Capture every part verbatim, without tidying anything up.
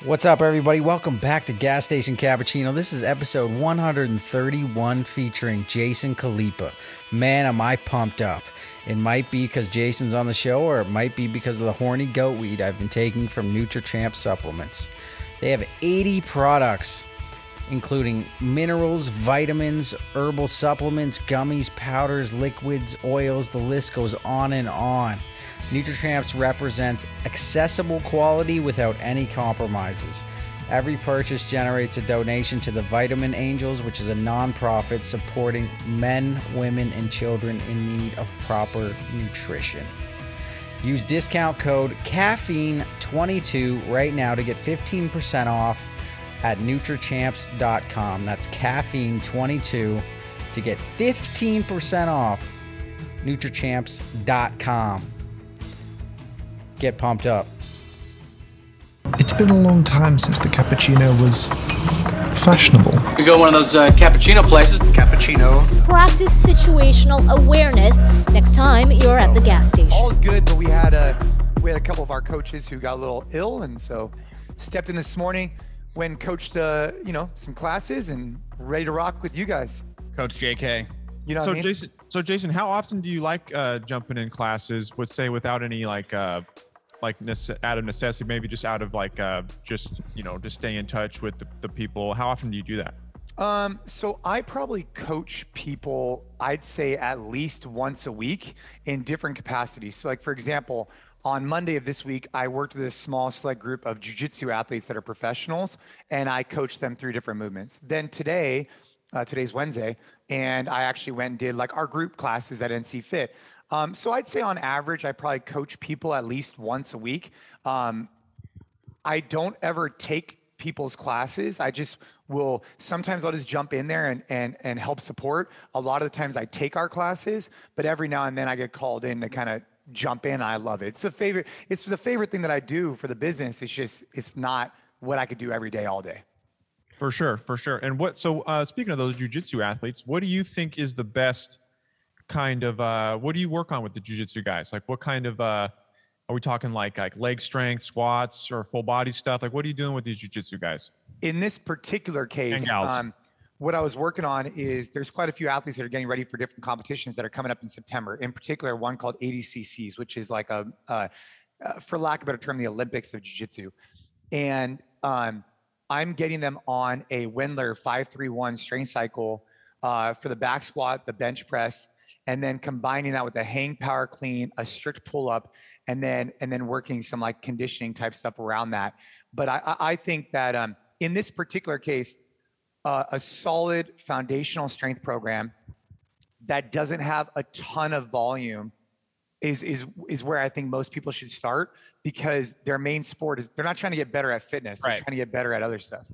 What's up, everybody? Welcome back to Gas Station Cappuccino. This is episode one thirty-one featuring Jason Khalipa. Man, am I pumped up. It might be because Jason's on the show, or it might be because of the horny goat weed I've been taking from NutriChamp Supplements. They have eighty products, including minerals, vitamins, herbal supplements, gummies, powders, liquids, oils. The list goes on and on. NutriChamps represents accessible quality without any compromises. Every purchase generates a donation to the Vitamin Angels, which is a non-profit supporting men, women, and children in need of proper nutrition. Use discount code caffeine twenty-two right now to get fifteen percent off at nutrichamps dot com. That's caffeine twenty-two to get fifteen percent off nutrichamps dot com. Get pumped up. It's been a long time since the cappuccino was fashionable. We go to one of those uh, cappuccino places. Cappuccino. Practice situational awareness next time you're at the gas station. All is good, but we had a we had a couple of our coaches who got a little ill, and so stepped in this morning when coached uh, you know some classes and ready to rock with you guys. Coach J K. You know so what I mean? Jason, so Jason, how often do you like uh, jumping in classes? Would say without any like uh, like nece- out of necessity, maybe just out of like uh, just you know just stay in touch with the, the people. How often do you do that? Um, so I probably coach people, I'd say at least once a week in different capacities. So like, for example, on Monday of this week, I worked with a small select group of jiu-jitsu athletes that are professionals, and I coached them through different movements. Then today, uh, today's Wednesday, and I actually went and did like our group classes at N C Fit. Um, so I'd say on average, I probably coach people at least once a week. Um, I don't ever take people's classes. I just will, sometimes I'll just jump in there and, and, and help support. A lot of the times I take our classes, but every now and then I get called in to kind of jump in. I love it. It's the favorite, it's the favorite thing that I do for the business. It's just, it's not what I could do every day, all day. For sure, for sure. And what, so uh, speaking of those jiu-jitsu athletes, what do you think is the best kind of, uh, what do you work on with the jiu-jitsu guys? Like what kind of, uh, are we talking like, like leg strength, squats, or full body stuff? Like what are you doing with these jiu-jitsu guys? In this particular case, um, what I was working on is there's quite a few athletes that are getting ready for different competitions that are coming up in September. In particular, one called A D C Cs, which is like a, uh, uh, for lack of a better term, the Olympics of jiu-jitsu. And um, I'm getting them on a Wendler five three one strength cycle uh, for the back squat, the bench press, and then combining that with a hang power clean, a strict pull up, and then and then working some like conditioning type stuff around that. But I, I think that um, in this particular case, uh, a solid foundational strength program that doesn't have a ton of volume is is is where I think most people should start, because their main sport is they're not trying to get better at fitness, they're Right. trying to get better at other stuff.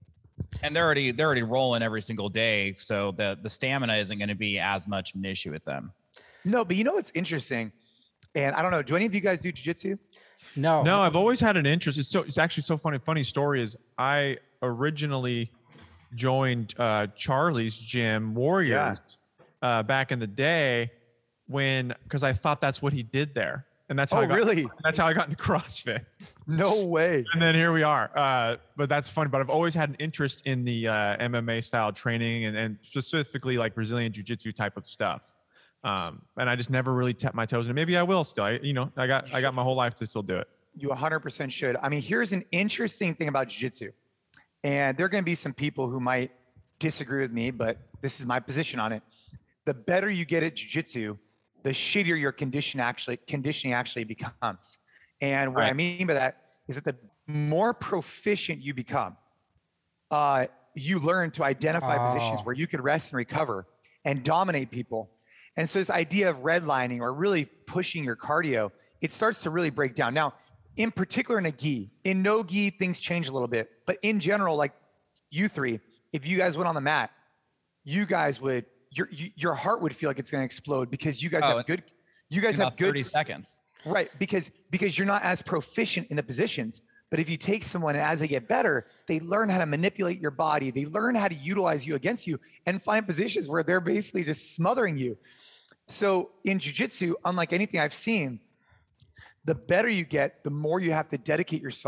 And they're already they're already rolling every single day, so the the stamina isn't going to be as much an issue with them. No, but you know what's interesting, and I don't know, do any of you guys do jiu-jitsu? No. No, I've always had an interest. It's so, it's actually so funny. Funny story is I originally joined uh, Charlie's gym, Warriors, Yeah. uh, back in the day when, cause I thought that's what he did there. And that's how Oh, I got, really? that's how I got into CrossFit. No way. And then here we are. Uh, but that's funny. But I've always had an interest in the uh, M M A style training and, and specifically like Brazilian jiu-jitsu type of stuff. Um, and I just never really tapped my toes in it. Maybe I will still. I, you know, I got I got my whole life to still do it. You one hundred percent should. I mean, here's an interesting thing about jiu-jitsu. And there are going to be some people who might disagree with me, but this is my position on it. The better you get at jiu-jitsu, the shittier your condition actually conditioning actually becomes. And what I Right. mean by that is that the more proficient you become, uh, you learn to identify Oh. positions where you could rest and recover and dominate people. And so this idea of redlining or really pushing your cardio, it starts to really break down. Now, in particular in a gi, in no gi, things change a little bit. But in general, like you three, if you guys went on the mat, you guys would, your you, your heart would feel like it's going to explode because you guys Oh, have good, you guys In have about good, thirty seconds. right? Because because you're not as proficient in the positions. But if you take someone and as they get better, they learn how to manipulate your body. They learn how to utilize you against you and find positions where they're basically just smothering you. So in jiu-jitsu, unlike anything I've seen, the better you get, the more you have to dedicate yourself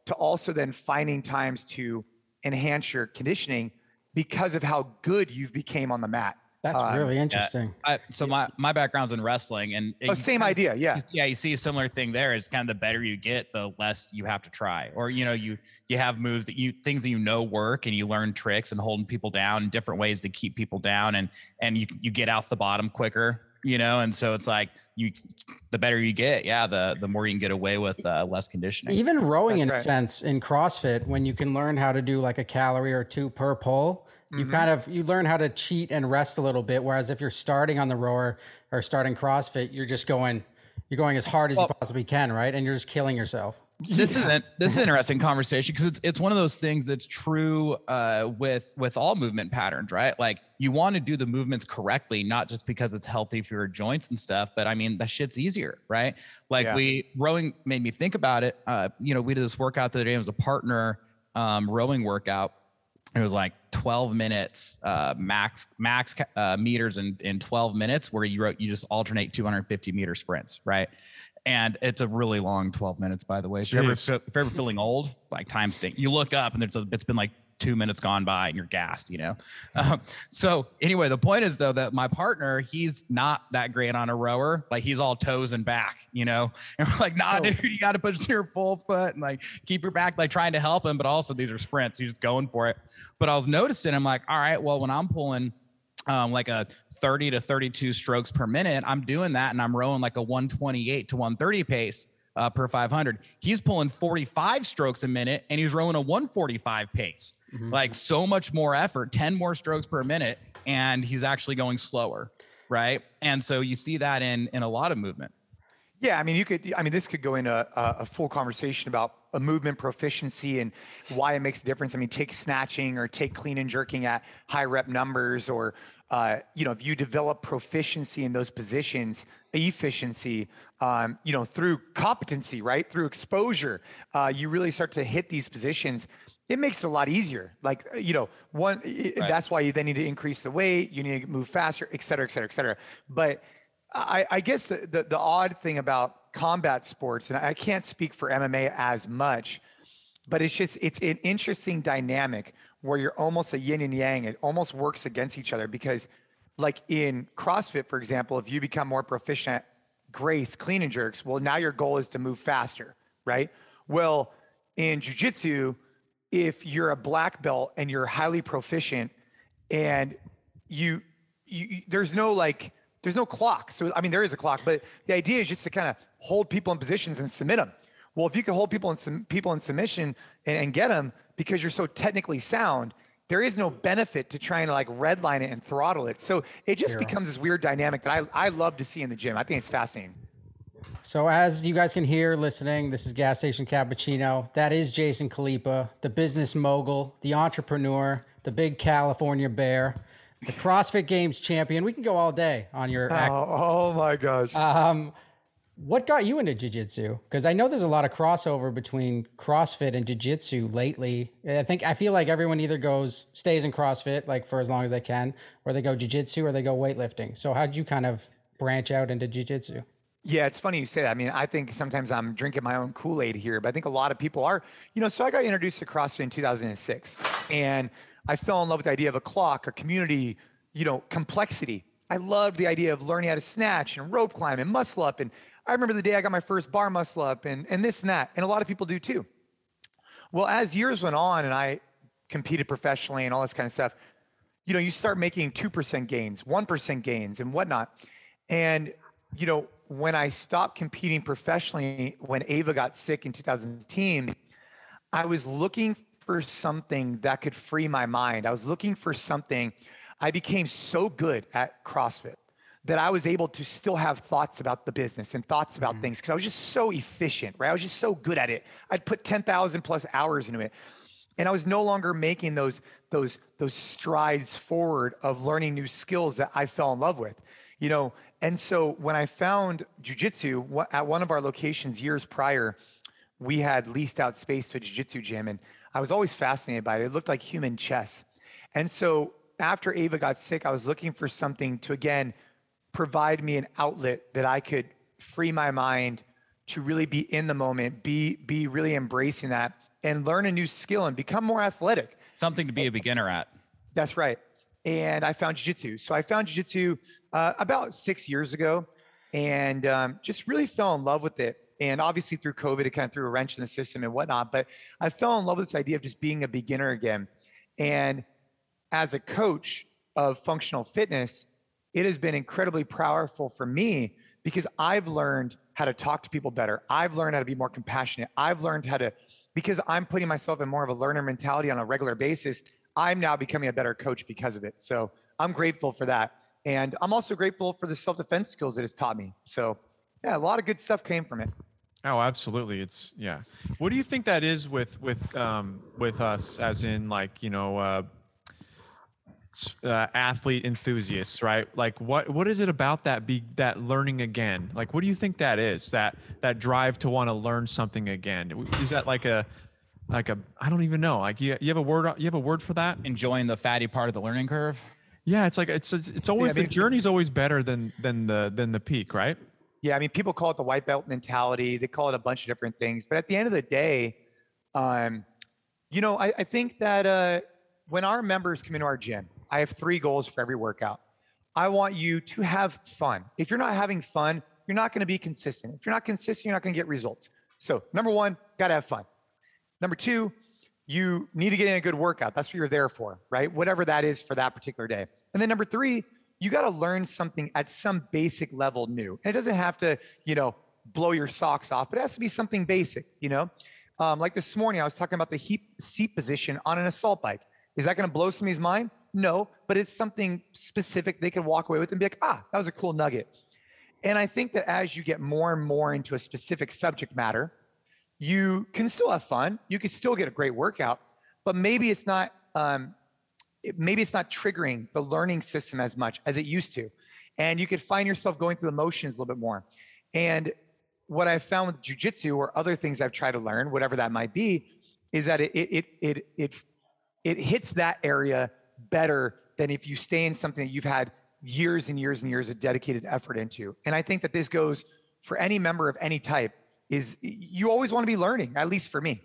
to also then finding times to enhance your conditioning because of how good you've became on the mat. That's um, really interesting. Yeah. I, so my, my background's in wrestling, and oh, same kind of, idea. Yeah. Yeah. You see a similar thing there. It's kind of the better you get, the less you have to try, or, you know, you, you have moves that you, things that, you know, work, and you learn tricks and holding people down, different ways to keep people down. And, and you, you get off the bottom quicker, you know? And so it's like you, the better you get, yeah, the, the more you can get away with uh, less conditioning. Even rowing That's in right. a sense in CrossFit, when you can learn how to do like a calorie or two per pull, you mm-hmm. kind of, you learn how to cheat and rest a little bit. Whereas if you're starting on the rower or starting CrossFit, you're just going, you're going as hard as well, you possibly can. Right. And you're just killing yourself. This yeah. is this is an interesting conversation, because it's it's one of those things that's true uh, with with all movement patterns, right? Like, you want to do the movements correctly, not just because it's healthy for your joints and stuff, but I mean, that shit's easier, right? Like yeah. we rowing made me think about it. Uh, you know, we did this workout the other day. It was a partner um, rowing workout. It was like twelve minutes, uh, max max uh, meters in in twelve minutes, where you wrote you just alternate two hundred fifty meter sprints, right? And it's a really long twelve minutes, by the way. If you're, ever, if you're ever feeling old, like time stink, you look up and there's a, it's been like two minutes gone by and you're gassed, you know? Um, so anyway, the point is though, that my partner, he's not that great on a rower. Like, he's all toes and back, you know? And we're like, nah, oh. dude, you got to push your full foot and like keep your back, like trying to help him. But also these are sprints. He's just going for it. But I was noticing, I'm like, all right, well, when I'm pulling um, like a thirty to thirty-two strokes per minute, I'm doing that. And I'm rowing like a one twenty-eight to one thirty pace uh, per five hundred. He's pulling forty-five strokes a minute and he's rowing a one forty-five pace, mm-hmm. like so much more effort, ten more strokes per minute. And he's actually going slower. Right. And so you see that in, in a lot of movement. Yeah. I mean, you could, I mean, this could go into a, a full conversation about a movement proficiency and why it makes a difference. I mean, take snatching or take clean and jerking at high rep numbers, or, uh, you know, if you develop proficiency in those positions, efficiency, um, you know, through competency, right? Through exposure, uh, you really start to hit these positions. It makes it a lot easier. Like, you know, one, right. That's why you then need to increase the weight, you need to move faster, et cetera, et cetera, et cetera. But I, I guess the, the, the odd thing about combat sports, and I can't speak for M M A as much, but it's just, it's an interesting dynamic where you're almost a yin and yang. It almost works against each other, because like in CrossFit, for example, if you become more proficient at Grace, clean and jerks, well, now your goal is to move faster, right? Well, in jiu-jitsu, if you're a black belt and you're highly proficient and you, you there's no like, there's no clock. So, I mean, there is a clock, but the idea is just to kind of hold people in positions and submit them. Well, if you can hold people in some people in submission and, and get them because you're so technically sound, there is no benefit to trying to like redline it and throttle it. So it just Hero. becomes this weird dynamic that I, I love to see in the gym. I think it's fascinating. So as you guys can hear listening, this is Gas Station Cappuccino. That is Jason Khalipa, the business mogul, the entrepreneur, the big California bear, the CrossFit Games champion. We can go all day on your oh, act. Oh my gosh. Um, what got you into jiu-jitsu? Because I know there's a lot of crossover between CrossFit and jiu-jitsu lately. I think I feel like everyone either goes stays in CrossFit like for as long as they can, or they go jiu-jitsu, or they go weightlifting. So how'd you kind of branch out into jiu-jitsu? Yeah, it's funny you say that. I mean, I think sometimes I'm drinking my own Kool-Aid here, but I think a lot of people are. You know, so I got introduced to CrossFit in two thousand six, and I fell in love with the idea of a clock, a community, you know, complexity. I loved the idea of learning how to snatch and rope climb and muscle up. And I remember the day I got my first bar muscle up and, and this and that. And a lot of people do too. Well, as years went on and I competed professionally and all this kind of stuff, you know, you start making two percent gains, one percent gains and whatnot. And, you know, when I stopped competing professionally, when Ava got sick in two thousand eighteen, I was looking for something that could free my mind. I was looking for something. I became so good at CrossFit that I was able to still have thoughts about the business and thoughts about mm-hmm. things, because I was just so efficient, right? I was just so good at it. I'd put ten thousand plus hours into it. And I was no longer making those, those, those strides forward of learning new skills that I fell in love with, you know? And so when I found jiu-jitsu at one of our locations years prior, we had leased out space to a jiu-jitsu gym, and I was always fascinated by it. It looked like human chess. And so after Ava got sick, I was looking for something to, again, provide me an outlet that I could free my mind to really be in the moment, be, be really embracing that and learn a new skill and become more athletic. Something to be a beginner at. That's right. And I found jiu-jitsu. So I found jiu-jitsu uh, about six years ago and um, just really fell in love with it. And obviously through COVID, it kind of threw a wrench in the system and whatnot, but I fell in love with this idea of just being a beginner again. And as a coach of functional fitness, it has been incredibly powerful for me because I've learned how to talk to people better. I've learned how to be more compassionate. I've learned how to, because I'm putting myself in more of a learner mentality on a regular basis, I'm now becoming a better coach because of it. So I'm grateful for that. And I'm also grateful for the self-defense skills that it's taught me. So yeah, a lot of good stuff came from it. Oh, absolutely. It's yeah. What do you think that is with, with, um, with us as in like, you know, uh, uh, athlete enthusiasts, right? Like what, what is it about that be that learning again? Like, what do you think that is, that, that drive to want to learn something again? Is that like a, like a, I don't even know. Like you, you have a word, you have a word for that? Enjoying the fatty part of the learning curve. Yeah. It's like, it's, it's, it's always, yeah, I mean, the journey's always better than, than the, than the peak, right? Yeah. I mean, people call it the white belt mentality. They call it a bunch of different things, but at the end of the day, um, you know, I, I think that, uh, when our members come into our gym, I have three goals for every workout. I want you to have fun. If you're not having fun, you're not going to be consistent. If you're not consistent, you're not going to get results. So number one, got to have fun. Number two, you need to get in a good workout. That's what you're there for, right? Whatever that is for that particular day. And then number three, you got to learn something at some basic level new. And it doesn't have to, you know, blow your socks off, but it has to be something basic, you know? Um, like this morning, I was talking about the heat seat position on an assault bike. Is that going to blow somebody's mind? No, but it's something specific they can walk away with and be like, ah, that was a cool nugget. And I think that as you get more and more into a specific subject matter, you can still have fun. You can still get a great workout, but maybe it's not, um, it, maybe it's not triggering the learning system as much as it used to. And you could find yourself going through the motions a little bit more. And what I've found with jiu-jitsu or other things I've tried to learn, whatever that might be, is that it, it, it, it, it, it hits that area better than if you stay in something that you've had years and years and years of dedicated effort into. And I think that this goes for any member of any type, is you always want to be learning, at least for me.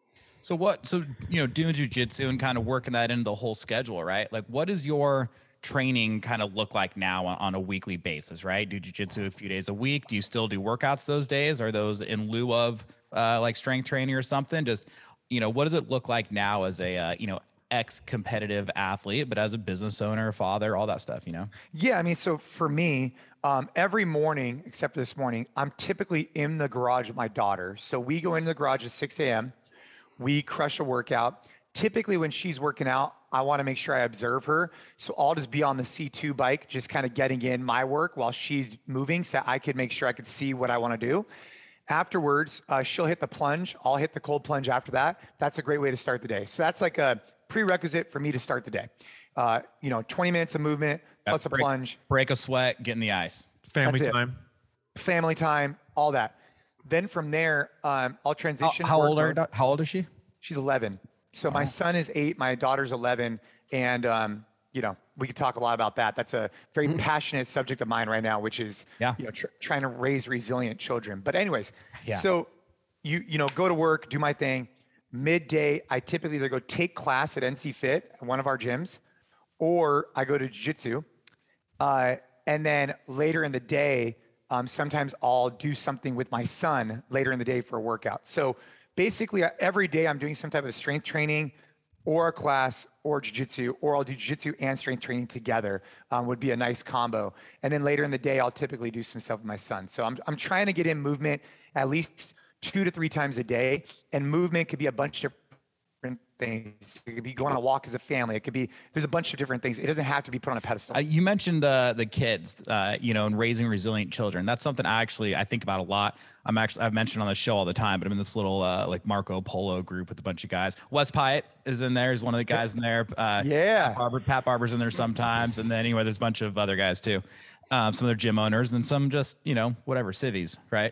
So what, so, you know, doing jujitsu and kind of working that into the whole schedule, right? Like what does your training kind of look like now on, on a weekly basis, right? Do jujitsu a few days a week? Do you still do workouts those days? Are those in lieu of uh, like strength training or something? Just, you know, what does it look like now as a, uh, you know, ex-competitive athlete, but as a business owner, father, all that stuff, you know? Yeah. I mean, so for me, um, every morning, except for this morning, I'm typically in the garage with my daughter. So we go into the garage at six a.m. We crush a workout. Typically when she's working out, I want to make sure I observe her. So I'll just be on the C two bike, just kind of getting in my work while she's moving so I could make sure I could see what I want to do. Afterwards, uh, she'll hit the plunge. I'll hit the cold plunge after that. That's a great way to start the day. So that's like a prerequisite for me to start the day. Uh, you know, twenty minutes of movement plus a break, plunge. Break a sweat, get in the ice. Family time. Family time, all that. Then from there, um, I'll transition. How, how old are How old is she? She's eleven. So my son is eight, my daughter's eleven. And, um, you know, we could talk a lot about that. That's a very mm-hmm. passionate subject of mine right now, which is, yeah. you know, tr- trying to raise resilient children. But anyways, yeah. so you, you know, go to work, do my thing. Midday, I typically either go take class at N C Fit, at one of our gyms, or I go to jiu-jitsu. Uh, and then later in the day, um, sometimes I'll do something with my son later in the day for a workout. So basically every day I'm doing some type of strength training or a class or jiu-jitsu, or I'll do jiu-jitsu and strength training together, um, would be a nice combo. And then later in the day, I'll typically do some stuff with my son. So I'm, I'm trying to get in movement at least two to three times a day. And movement could be a bunch of different things. It could be going on a walk as a family. It could be, there's a bunch of different things. It doesn't have to be put on a pedestal. Uh, you mentioned uh, the kids, uh, you know, and raising resilient children. That's something I actually, I think about a lot. I'm actually, I've mentioned on the show all the time, but I'm in this little uh, like Marco Polo group with a bunch of guys. Wes Pyatt is in there. He's one of the guys in there. Uh, yeah. Pat, Barber, Pat Barber's in there sometimes. And then anyway, there's a bunch of other guys too. Um, some of their gym owners and some just, you know, whatever, civvies, right?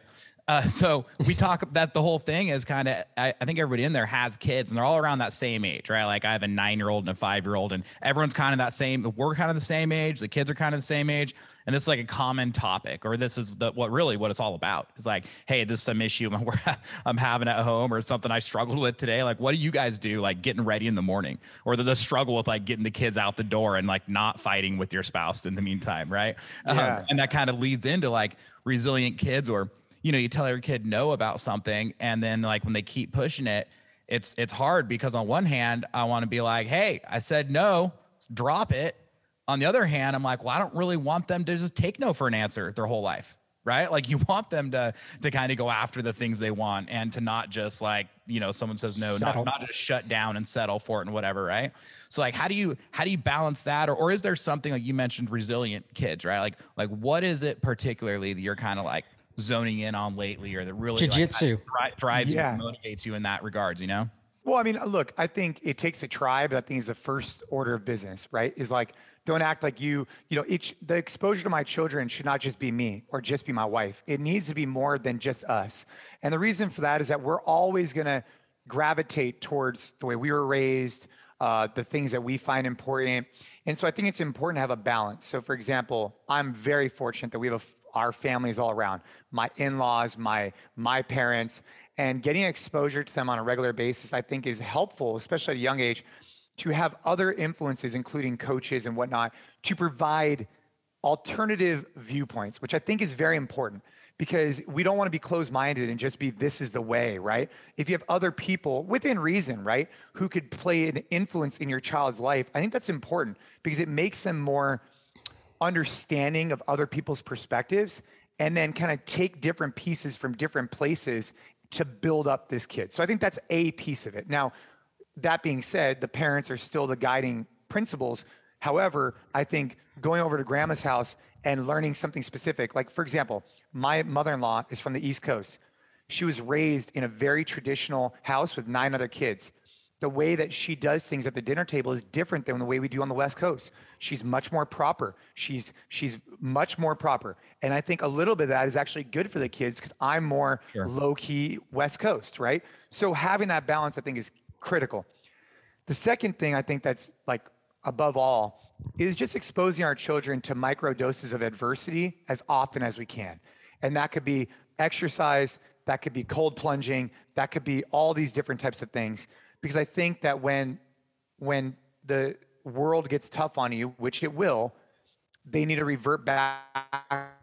Uh, so we talk that the whole thing is kind of, I, I think everybody in there has kids and they're all around that same age, right? Like I have a nine-year-old and a five-year-old and everyone's kind of that same, we're kind of the same age. The kids are kind of the same age. And this is like a common topic, or this is the, what really what it's all about. It's like, hey, this is some issue I'm having at home or something I struggled with today. Like, what do you guys do? Like getting ready in the morning, or the, the struggle with like getting the kids out the door and like not fighting with your spouse in the meantime. Right. Yeah. Um, and that kind of leads into like resilient kids, or, you know, you tell your kid no about something. And then like when they keep pushing it, it's, it's hard because on one hand, I want to be like, hey, I said no, drop it. On the other hand, I'm like, well, I don't really want them to just take no for an answer their whole life, right? Like you want them to to kind of go after the things they want and to not just like, you know, someone says no, not, not just shut down and settle for it and whatever, right? So like, how do you how do you balance that? Or, or is there something like you mentioned resilient kids, right? Like like what is it particularly that you're kind of like zoning in on lately, or that really jiu-jitsu like, drives yeah. you and motivates you in that regards, you know? Well, I mean, look, I think it takes a tribe. I think is the first order of business, right? Is like, don't act like you, you know, each, the exposure to my children should not just be me or just be my wife. It needs to be more than just us. And the reason for that is that we're always going to gravitate towards the way we were raised, uh, the things that we find important. And so I think it's important to have a balance. So for example, I'm very fortunate that we have a, our families all around, my in-laws, my, my parents, and getting exposure to them on a regular basis, I think is helpful, especially at a young age, to have other influences, including coaches and whatnot, to provide alternative viewpoints, which I think is very important, because we don't want to be closed-minded and just be, this is the way, right? If you have other people within reason, right, who could play an influence in your child's life, I think that's important because it makes them more understanding of other people's perspectives, and then kind of take different pieces from different places to build up this kid. So I think that's a piece of it. Now, that being said, the parents are still the guiding principles. However, I think going over to grandma's house and learning something specific, like for example, my mother-in-law is from the East Coast. She was raised in a very traditional house with nine other kids. The way that she does things at the dinner table is different than the way we do on the West Coast. She's much more proper. She's she's much more proper. And I think a little bit of that is actually good for the kids because I'm more sure. low-key West Coast, right? So having that balance, I think, is critical. The second thing I think that's like above all is just exposing our children to micro doses of adversity as often as we can. And that could be exercise, that could be cold plunging, that could be all these different types of things. Because I think that when, when the world gets tough on you, which it will, they need to revert back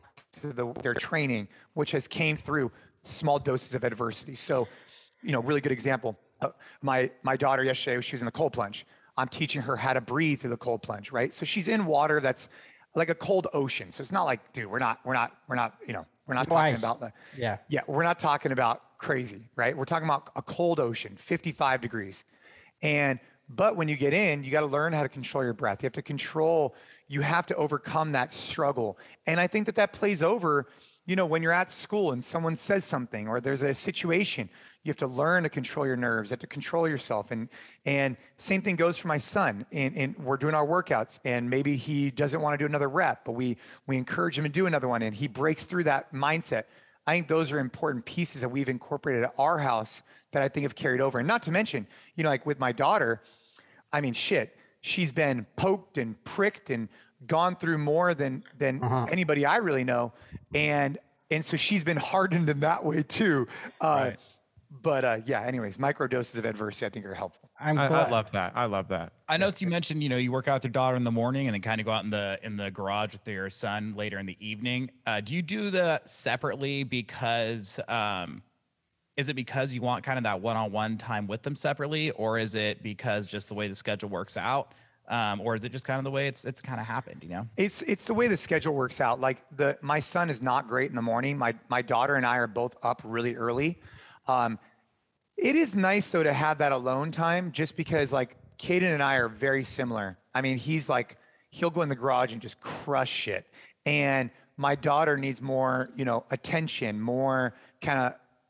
to the, their training, which has came through small doses of adversity. So, you know, really good example. Uh, my my daughter yesterday, she was in the cold plunge. I'm teaching her how to breathe through the cold plunge, right? So she's in water that's like a cold ocean. So it's not like, dude, we're not, we're not, we're not, you know, we're not Twice. talking about the, yeah, yeah, we're not talking about crazy, right? We're talking about a cold ocean, fifty-five degrees, and but when you get in, you got to learn how to control your breath. You have to control. You have to overcome that struggle, and I think that that plays over. You know, when you're at school and someone says something or there's a situation, you have to learn to control your nerves. You have to control yourself. And and same thing goes for my son. And, and we're doing our workouts and maybe he doesn't want to do another rep, but we we encourage him to do another one and he breaks through that mindset. I think those are important pieces that we've incorporated at our house that I think have carried over. And not to mention, you know, like with my daughter, I mean, shit, she's been poked and pricked and gone through more than than uh-huh. anybody I really know, and and so she's been hardened in that way too. Uh, right. But uh, yeah, anyways, micro doses of adversity I think are helpful. I'm I, I love that. I love that. I noticed you mentioned, you know, you work out with your daughter in the morning and then kind of go out in the in the garage with your son later in the evening. Uh, do you do that separately because? Um, Is it because you want kind of that one-on-one time with them separately, or is it because just the way the schedule works out? Um, or is it just kind of the way it's it's kind of happened, you know? It's it's the way the schedule works out. Like the my son is not great in the morning. My my daughter and I are both up really early. Um, it is nice though to have that alone time, just because like Caden and I are very similar. I mean, he's like he'll go in the garage and just crush shit, and my daughter needs more, you know, attention, more kind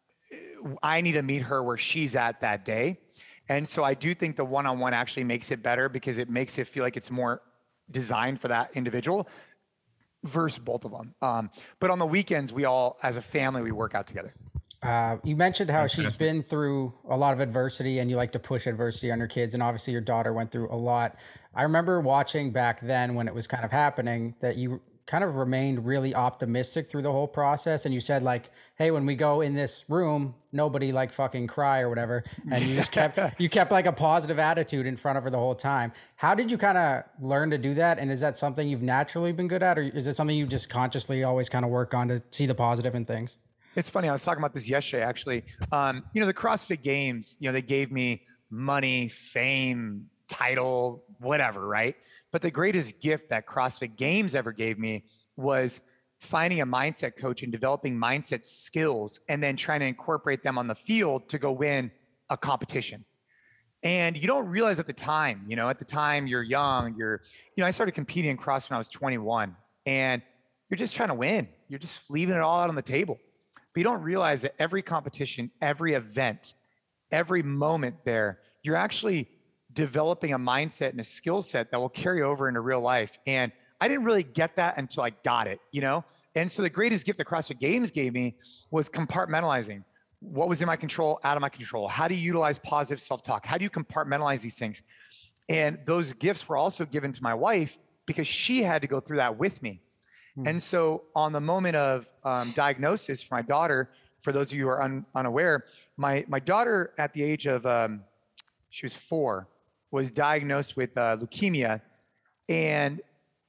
of. I need to meet her where she's at that day. And so I do think the one-on-one actually makes it better because it makes it feel like it's more designed for that individual. versus both of them. Um, but on the weekends, we all, as a family, we work out together. Uh, you mentioned how she's been through a lot of adversity and you like to push adversity on your kids. And obviously your daughter went through a lot. I remember watching back then when it was kind of happening that you kind of remained really optimistic through the whole process. And you said like, hey, when we go in this room, nobody like fucking cry or whatever. And you just kept, you kept like a positive attitude in front of her the whole time. How did you kind of learn to do that? And is that something you've naturally been good at? Or is it something you just consciously always kind of work on to see the positive in things? It's funny. I was talking about this yesterday, actually. Um, you know, the CrossFit Games, you know, they gave me money, fame, title, whatever, right? But the greatest gift that CrossFit Games ever gave me was finding a mindset coach and developing mindset skills and then trying to incorporate them on the field to go win a competition. And you don't realize at the time, you know, at the time you're young, you're, you know, I started competing in CrossFit when I was twenty-one, and you're just trying to win. You're just leaving it all out on the table. But you don't realize that every competition, every event, every moment there, you're actually developing a mindset and a skill set that will carry over into real life. And I didn't really get that until I got it, you know? And so the greatest gift that CrossFit Games gave me was compartmentalizing. What was in my control, out of my control? How do you utilize positive self-talk? How do you compartmentalize these things? And those gifts were also given to my wife because she had to go through that with me. And so on the moment of um, diagnosis for my daughter, for those of you who are un, unaware, my, my daughter at the age of, um, she was four, was diagnosed with uh, leukemia. And,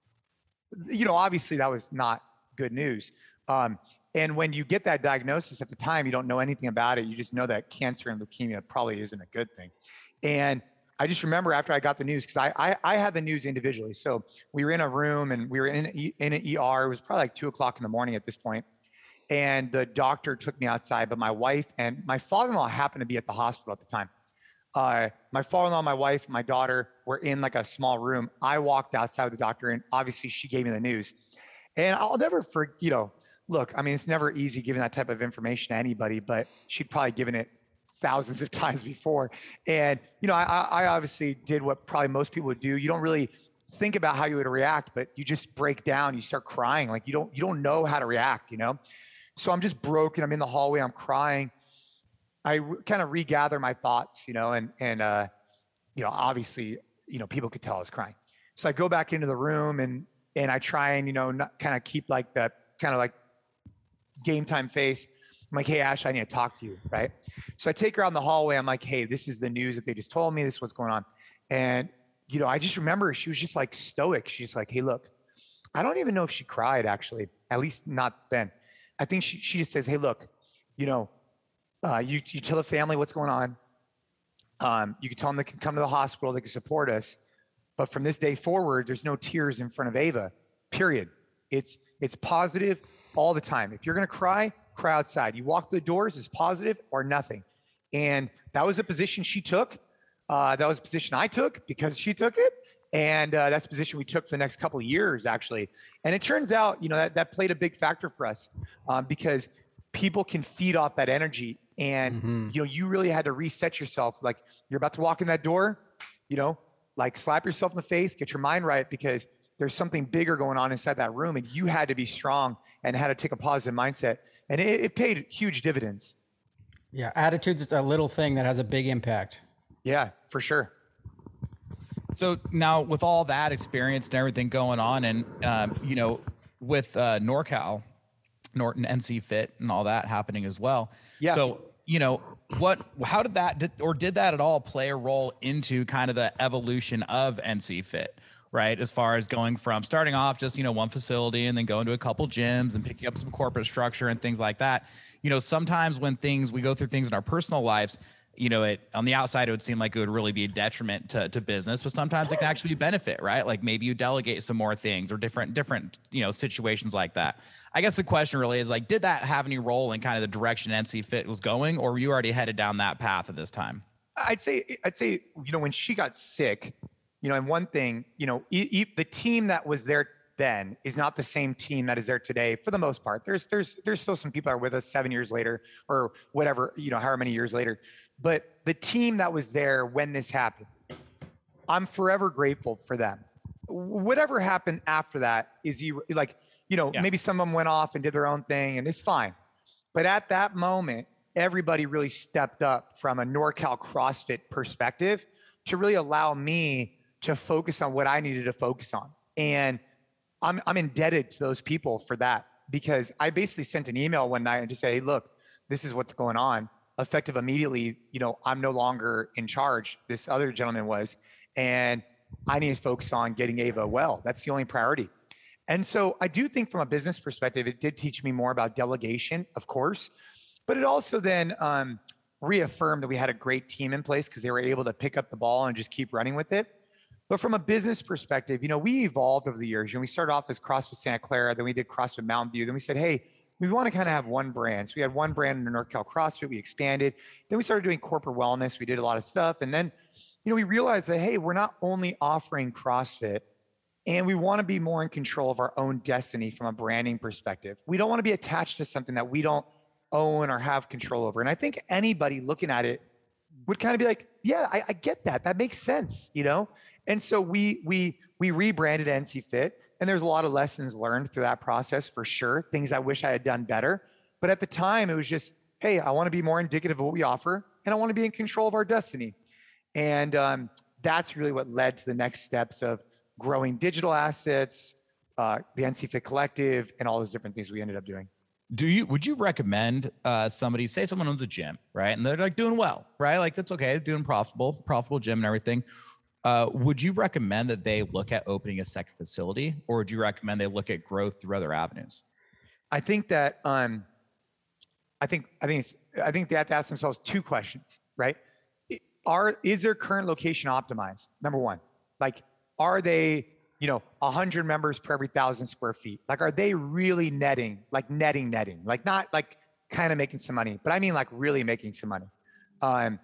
you know, obviously that was not good news. Um, and when you get that diagnosis at the time, you don't know anything about it. You just know that cancer and leukemia probably isn't a good thing. And I just remember after I got the news, because I, I I had the news individually. So we were in a room and we were in, a, in an E R. It was probably like two o'clock in the morning at this point. And the doctor took me outside, but my wife and my father-in-law happened to be at the hospital at the time. Uh, my father-in-law, my wife, my daughter were in like a small room. I walked outside with the doctor and obviously she gave me the news. And I'll never forget, you know, look, I mean, it's never easy giving that type of information to anybody, but she'd probably given it thousands of times before. And, you know, I, I obviously did what probably most people would do. You don't really think about how you would react, but you just break down, you start crying. Like you don't, you don't know how to react, you know? So I'm just broken. I'm in the hallway, I'm crying. I re- kind of regather my thoughts, you know, and, and, uh, you know, obviously, you know, people could tell I was crying. So I go back into the room and, and I try and, you know, not kind of keep like that kind of like game time face. I'm like, hey, Ash, I need to talk to you, right? So I take her out in the hallway. I'm like, hey, this is the news that they just told me. This is what's going on. And, you know, I just remember she was just like stoic. She's like, hey, look, I don't even know if she cried, actually, at least not then. I think she, she just says, hey, look, you know, uh, you, you tell the family what's going on. Um, you can tell them they can come to the hospital, they can support us. But from this day forward, there's no tears in front of Ava, period. It's, it's positive all the time. If you're going to cry, cry outside. You walk the doors, it's positive or nothing. And that was a position she took. Uh, that was a position I took because she took it. And uh, that's the position we took for the next couple of years, actually. And it turns out, you know, that, that played a big factor for us um, because people can feed off that energy. And, mm-hmm. you know, you really had to reset yourself. Like you're about to walk in that door, you know, like slap yourself in the face, get your mind right, because there's something bigger going on inside that room. And you had to be strong and had to take a positive mindset. And it, it paid huge dividends. Yeah, attitudes, it's a little thing that has a big impact. Yeah, for sure. So now with all that experience and everything going on and, um, you know, with uh, NorCal, Norton N C Fit and all that happening as well. Yeah. So, you know, what, how did that, did, or did that at all play a role into kind of the evolution of N C Fit? Right. As far as going from starting off just, you know, one facility and then going to a couple gyms and picking up some corporate structure and things like that. You know, sometimes when things, we go through things in our personal lives, you know, it on the outside, it would seem like it would really be a detriment to, to business, but sometimes it can actually be benefit, right? Like maybe you delegate some more things or different, different, you know, situations like that. I guess the question really is like, did that have any role in kind of the direction N C Fit was going, or were you already headed down that path at this time? I'd say, I'd say, you know, when she got sick, you know, and one thing, you know, e- e- the team that was there then is not the same team that is there today for the most part. There's, there's, there's still some people that are with us seven years later or whatever, you know, however many years later. But the team that was there when this happened, I'm forever grateful for them. Whatever happened after that is you like, you know, yeah. maybe some of them went off and did their own thing, and it's fine. But at that moment, everybody really stepped up from a NorCal CrossFit perspective to really allow me to focus on what I needed to focus on. And I'm, I'm indebted to those people for that, because I basically sent an email one night and just say, hey, look, this is what's going on. Effective immediately, you know, I'm no longer in charge. This other gentleman was, and I need to focus on getting Ava well. That's the only priority. And so I do think from a business perspective, it did teach me more about delegation, of course, but it also then um, reaffirmed that we had a great team in place because they were able to pick up the ball and just keep running with it. But from a business perspective, you know, we evolved over the years. You know, we started off as CrossFit Santa Clara, then we did CrossFit Mountain View. Then we said, hey, we want to kind of have one brand. So we had one brand in NorCal CrossFit. We expanded. Then we started doing corporate wellness. We did a lot of stuff. And then, you know, we realized that, hey, we're not only offering CrossFit, and we want to be more in control of our own destiny from a branding perspective. We don't want to be attached to something that we don't own or have control over. And I think anybody looking at it would kind of be like, yeah, I, I get that. That makes sense, you know? And so we we we rebranded N C Fit, and there's a lot of lessons learned through that process for sure, things I wish I had done better. But at the time, it was just, hey, I want to be more indicative of what we offer, and I want to be in control of our destiny. And um, that's really what led to the next steps of growing digital assets, uh, the N C Fit Collective, and all those different things we ended up doing. Do you, would you recommend uh, somebody, say someone owns a gym, right? And they're like doing well, right? Like that's okay, doing profitable, profitable gym and everything. Uh, would you recommend that they look at opening a second facility, or would you recommend they look at growth through other avenues? I think that, um, I think, I think, it's, I think they have to ask themselves two questions, right? Are, is their current location optimized? Number one, like, are they, you know, a hundred members per every thousand square feet? Like, are they really netting, like netting, netting, like not like kind of making some money, but I mean like really making some money. Um,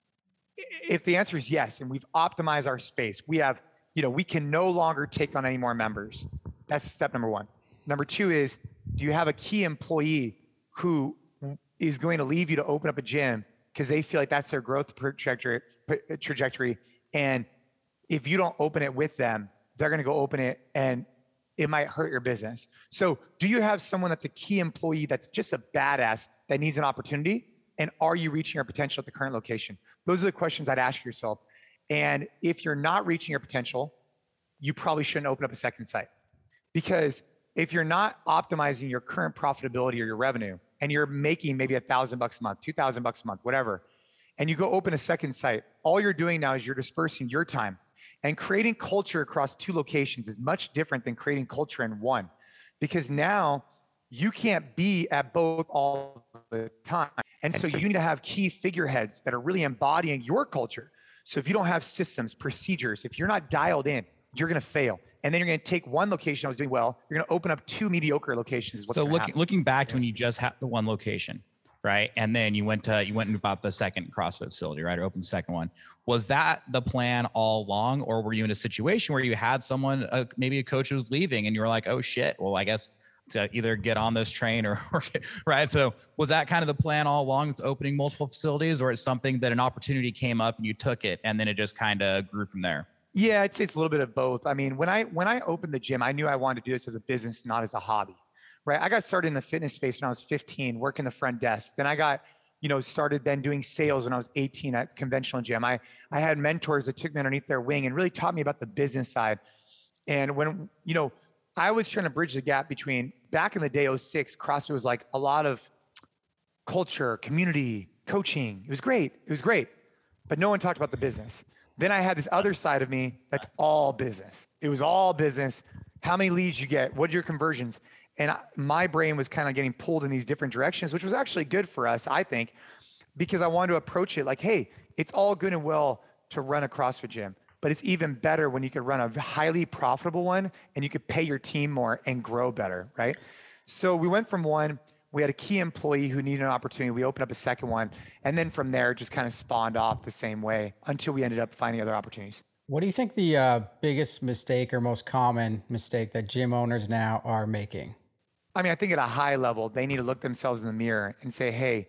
if the answer is yes, and we've optimized our space, we have, you know, we can no longer take on any more members. That's step number one. Number two is, do you have a key employee who is going to leave you to open up a gym because they feel like that's their growth trajectory, trajectory, and if you don't open it with them, they're going to go open it and it might hurt your business. So do you have someone that's a key employee that's just a badass that needs an opportunity? And are you reaching your potential at the current location? Those are the questions I'd ask yourself. And if you're not reaching your potential, you probably shouldn't open up a second site. Because if you're not optimizing your current profitability or your revenue, and you're making maybe a thousand bucks a month, two thousand bucks a month, whatever, and you go open a second site, all you're doing now is you're dispersing your time. And creating culture across two locations is much different than creating culture in one, because now you can't be at both all the time. And so you need to have key figureheads that are really embodying your culture. So if you don't have systems, procedures, if you're not dialed in, you're going to fail. And then you're going to take one location that was doing well, you're going to open up two mediocre locations. Is what's so looking happen. looking back to when you just had the one location, right? And then you went to, you went and bought the second CrossFit facility, right? Or opened the second one. Was that the plan all along? Or were you in a situation where you had someone, uh, maybe a coach who was leaving and you were like, oh shit, well, I guess to either get on this train or, or right? So was that kind of the plan all along? It's opening multiple facilities, or it's something that an opportunity came up and you took it and then it just kind of grew from there? Yeah, I'd say it's a little bit of both. I mean, when I, when I opened the gym, I knew I wanted to do this as a business, not as a hobby. Right. I got started in the fitness space when I was fifteen, working the front desk. Then I got, you know, started then doing sales when I was eighteen at conventional gym. I, I had mentors that took me underneath their wing and really taught me about the business side. And when, you know, I was trying to bridge the gap between back in the day, oh six, CrossFit was like a lot of culture, community, coaching. It was great. It was great. But no one talked about the business. Then I had this other side of me that's all business. It was all business. How many leads you get? What's your conversions? And I, my brain was kind of getting pulled in these different directions, which was actually good for us, I think, because I wanted to approach it like, hey, it's all good and well to run a CrossFit gym, but it's even better when you could run a highly profitable one and you could pay your team more and grow better, right? So we went from one, we had a key employee who needed an opportunity. We opened up a second one. And then from there, just kind of spawned off the same way until we ended up finding other opportunities. What do you think the uh, biggest mistake or most common mistake that gym owners now are making? I mean, I think at a high level, they need to look themselves in the mirror and say, hey,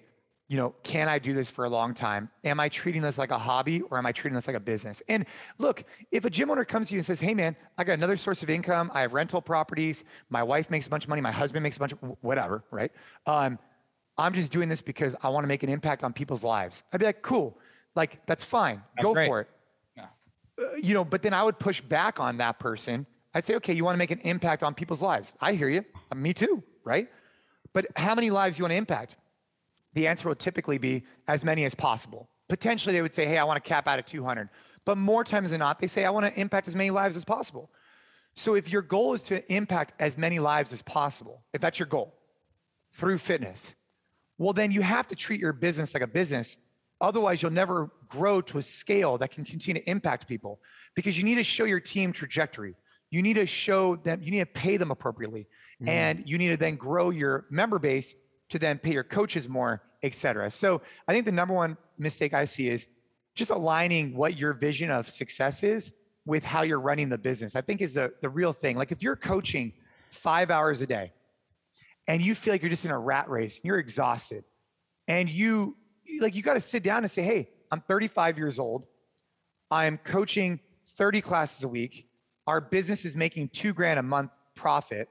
you know, can I do this for a long time? Am I treating this like a hobby or am I treating this like a business? And look, if a gym owner comes to you and says, hey man, I got another source of income. I have rental properties. My wife makes a bunch of money. My husband makes a bunch of whatever, right? Um, I'm just doing this because I want to make an impact on people's lives. I'd be like, cool. Like, that's fine. That's Go great. for it. Yeah. Uh, you know, but then I would push back on that person. I'd say, okay, you want to make an impact on people's lives. I hear you. Uh, me too, right? But how many lives do you want to impact? The answer will typically be as many as possible. Potentially they would say, hey, I want to cap out at two hundred. But more times than not, they say, I want to impact as many lives as possible. So if your goal is to impact as many lives as possible, if that's your goal through fitness, well, then you have to treat your business like a business. Otherwise, you'll never grow to a scale that can continue to impact people, because you need to show your team trajectory. You need to show them, you need to pay them appropriately. Mm. And you need to then grow your member base to then pay your coaches more, et cetera. So I think the number one mistake I see is just aligning what your vision of success is with how you're running the business. I think is the, the real thing. Like if you're coaching five hours a day and you feel like you're just in a rat race and you're exhausted and you, like you got to sit down and say, hey, I'm thirty-five years old. I'm coaching thirty classes a week. Our business is making two grand a month profit.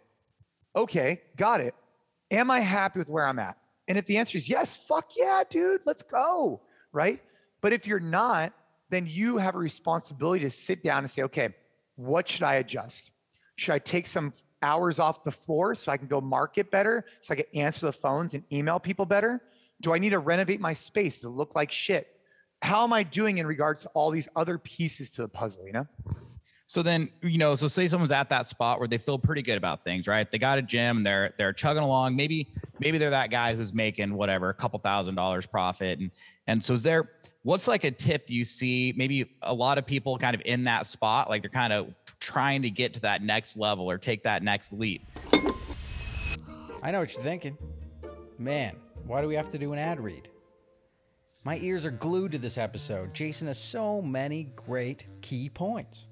Okay, got it. Am I happy with where I'm at? And if the answer is yes, fuck yeah, dude, let's go, right? But if you're not, then you have a responsibility to sit down and say, okay, what should I adjust? Should I take some hours off the floor so I can go market better, so I can answer the phones and email people better? Do I need to renovate my space to look like shit? How am I doing in regards to all these other pieces to the puzzle, you know? So then, you know, so say someone's at that spot where they feel pretty good about things, right? They got a gym, they're they're chugging along. Maybe maybe they're that guy who's making whatever, a couple thousand dollars profit. And and so is there, what's like a tip do you see? Maybe a lot of people kind of in that spot, like they're kind of trying to get to that next level or take that next leap. I know what you're thinking. Man, why do we have to do an ad read? My ears are glued to this episode. Jason has so many great key points.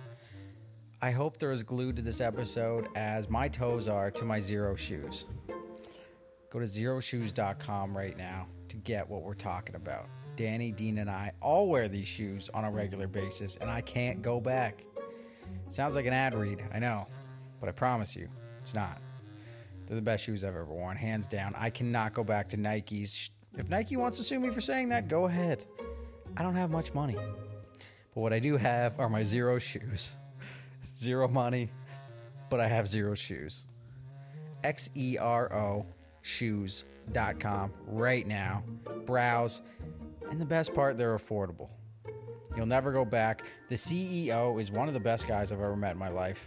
I hope they're as glued to this episode as my toes are to my Xero shoes. Go to xero shoes dot com right now to get what we're talking about. Danny, Dean, and I all wear these shoes on a regular basis, and I can't go back. Sounds like an ad read, I know, but I promise you, it's not. They're the best shoes I've ever worn, hands down. I cannot go back to Nikes. If Nike wants to sue me for saying that, go ahead. I don't have much money. But what I do have are my Xero shoes. Zero money, but I have Xero shoes. X E R O shoes dot com right now. Browse. And the best part, they're affordable. You'll never go back. The C E O is one of the best guys I've ever met in my life.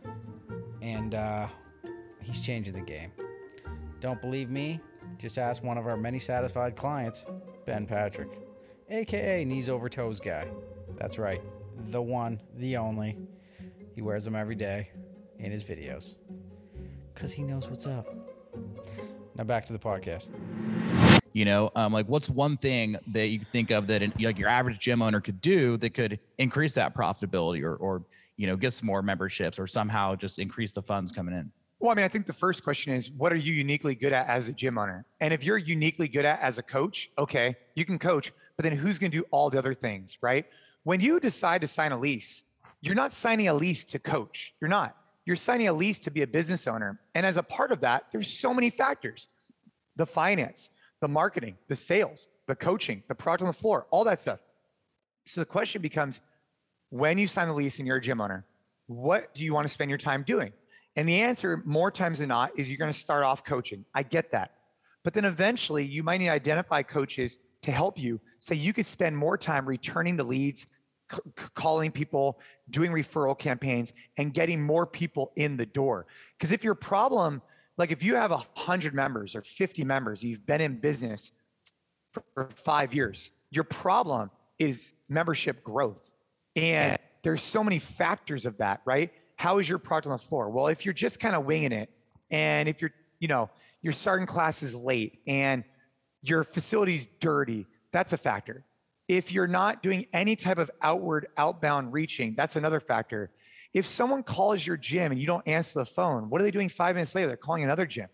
And uh, he's changing the game. Don't believe me? Just ask one of our many satisfied clients, Ben Patrick, a k a. Knees Over Toes Guy. That's right. The one, the only. He wears them every day in his videos because he knows what's up. Now back to the podcast. You know, um, like what's one thing that you think of that like your average gym owner could do that could increase that profitability or, or, you know, get some more memberships or somehow just increase the funds coming in? Well, I mean, I think the first question is, what are you uniquely good at as a gym owner? And if you're uniquely good at as a coach, okay, you can coach, but then who's going to do all the other things, right? When you decide to sign a lease, you're not signing a lease to coach. You're not. You're signing a lease to be a business owner. And as a part of that, there's so many factors. The finance, the marketing, the sales, the coaching, the product on the floor, all that stuff. So the question becomes, when you sign a lease and you're a gym owner, what do you want to spend your time doing? And the answer more times than not is you're going to start off coaching. I get that. But then eventually you might need to identify coaches to help you. So you could spend more time returning the leads, c- calling people, doing referral campaigns, and getting more people in the door. Because if your problem, like if you have one hundred members or fifty members, you've been in business for five years, your problem is membership growth. And there's so many factors of that, right? How is your product on the floor? Well, if you're just kind of winging it, and if you're, you know, you're starting classes late and your facility's dirty, that's a factor. If you're not doing any type of outward, outbound reaching, that's another factor. If someone calls your gym and you don't answer the phone, what are they doing five minutes later? They're calling another gym.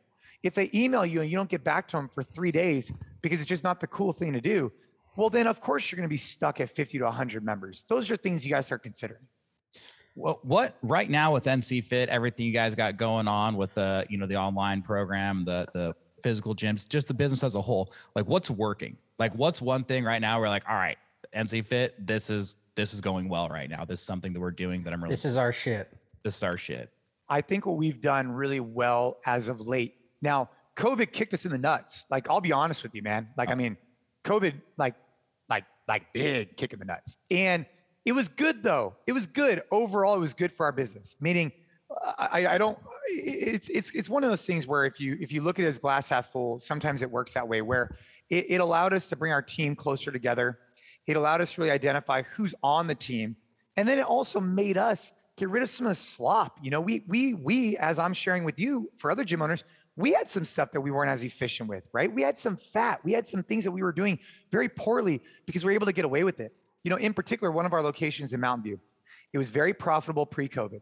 If they email you and you don't get back to them for three days because it's just not the cool thing to do, well, then of course you're going to be stuck at fifty to one hundred members. Those are things you guys are considering. Well, what right now with N C Fit, everything you guys got going on with the, you know, the online program, the the physical gyms, just the business as a whole, like what's working? Like what's one thing right now we're like, all right, N C Fit, this is this is going well right now. This is something that we're doing that I'm really This is our shit. This is our shit. I think what we've done really well as of late. Now, COVID kicked us in the nuts. Like, I'll be honest with you, man. Like, I mean, COVID, like, like, like big kick in the nuts. And it was good though. It was good. Overall, it was good for our business. Meaning, I, I don't, it's, it's, it's one of those things where if you, if you look at it as glass half full, sometimes it works that way, where it, it allowed us to bring our team closer together. It allowed us to really identify who's on the team. And then it also made us get rid of some of the slop. You know, we, we, we, as I'm sharing with you for other gym owners, we had some stuff that we weren't as efficient with, right? We had some fat. We had some things that we were doing very poorly because we were able to get away with it. You know, in particular, one of our locations in Mountain View, it was very profitable pre-COVID.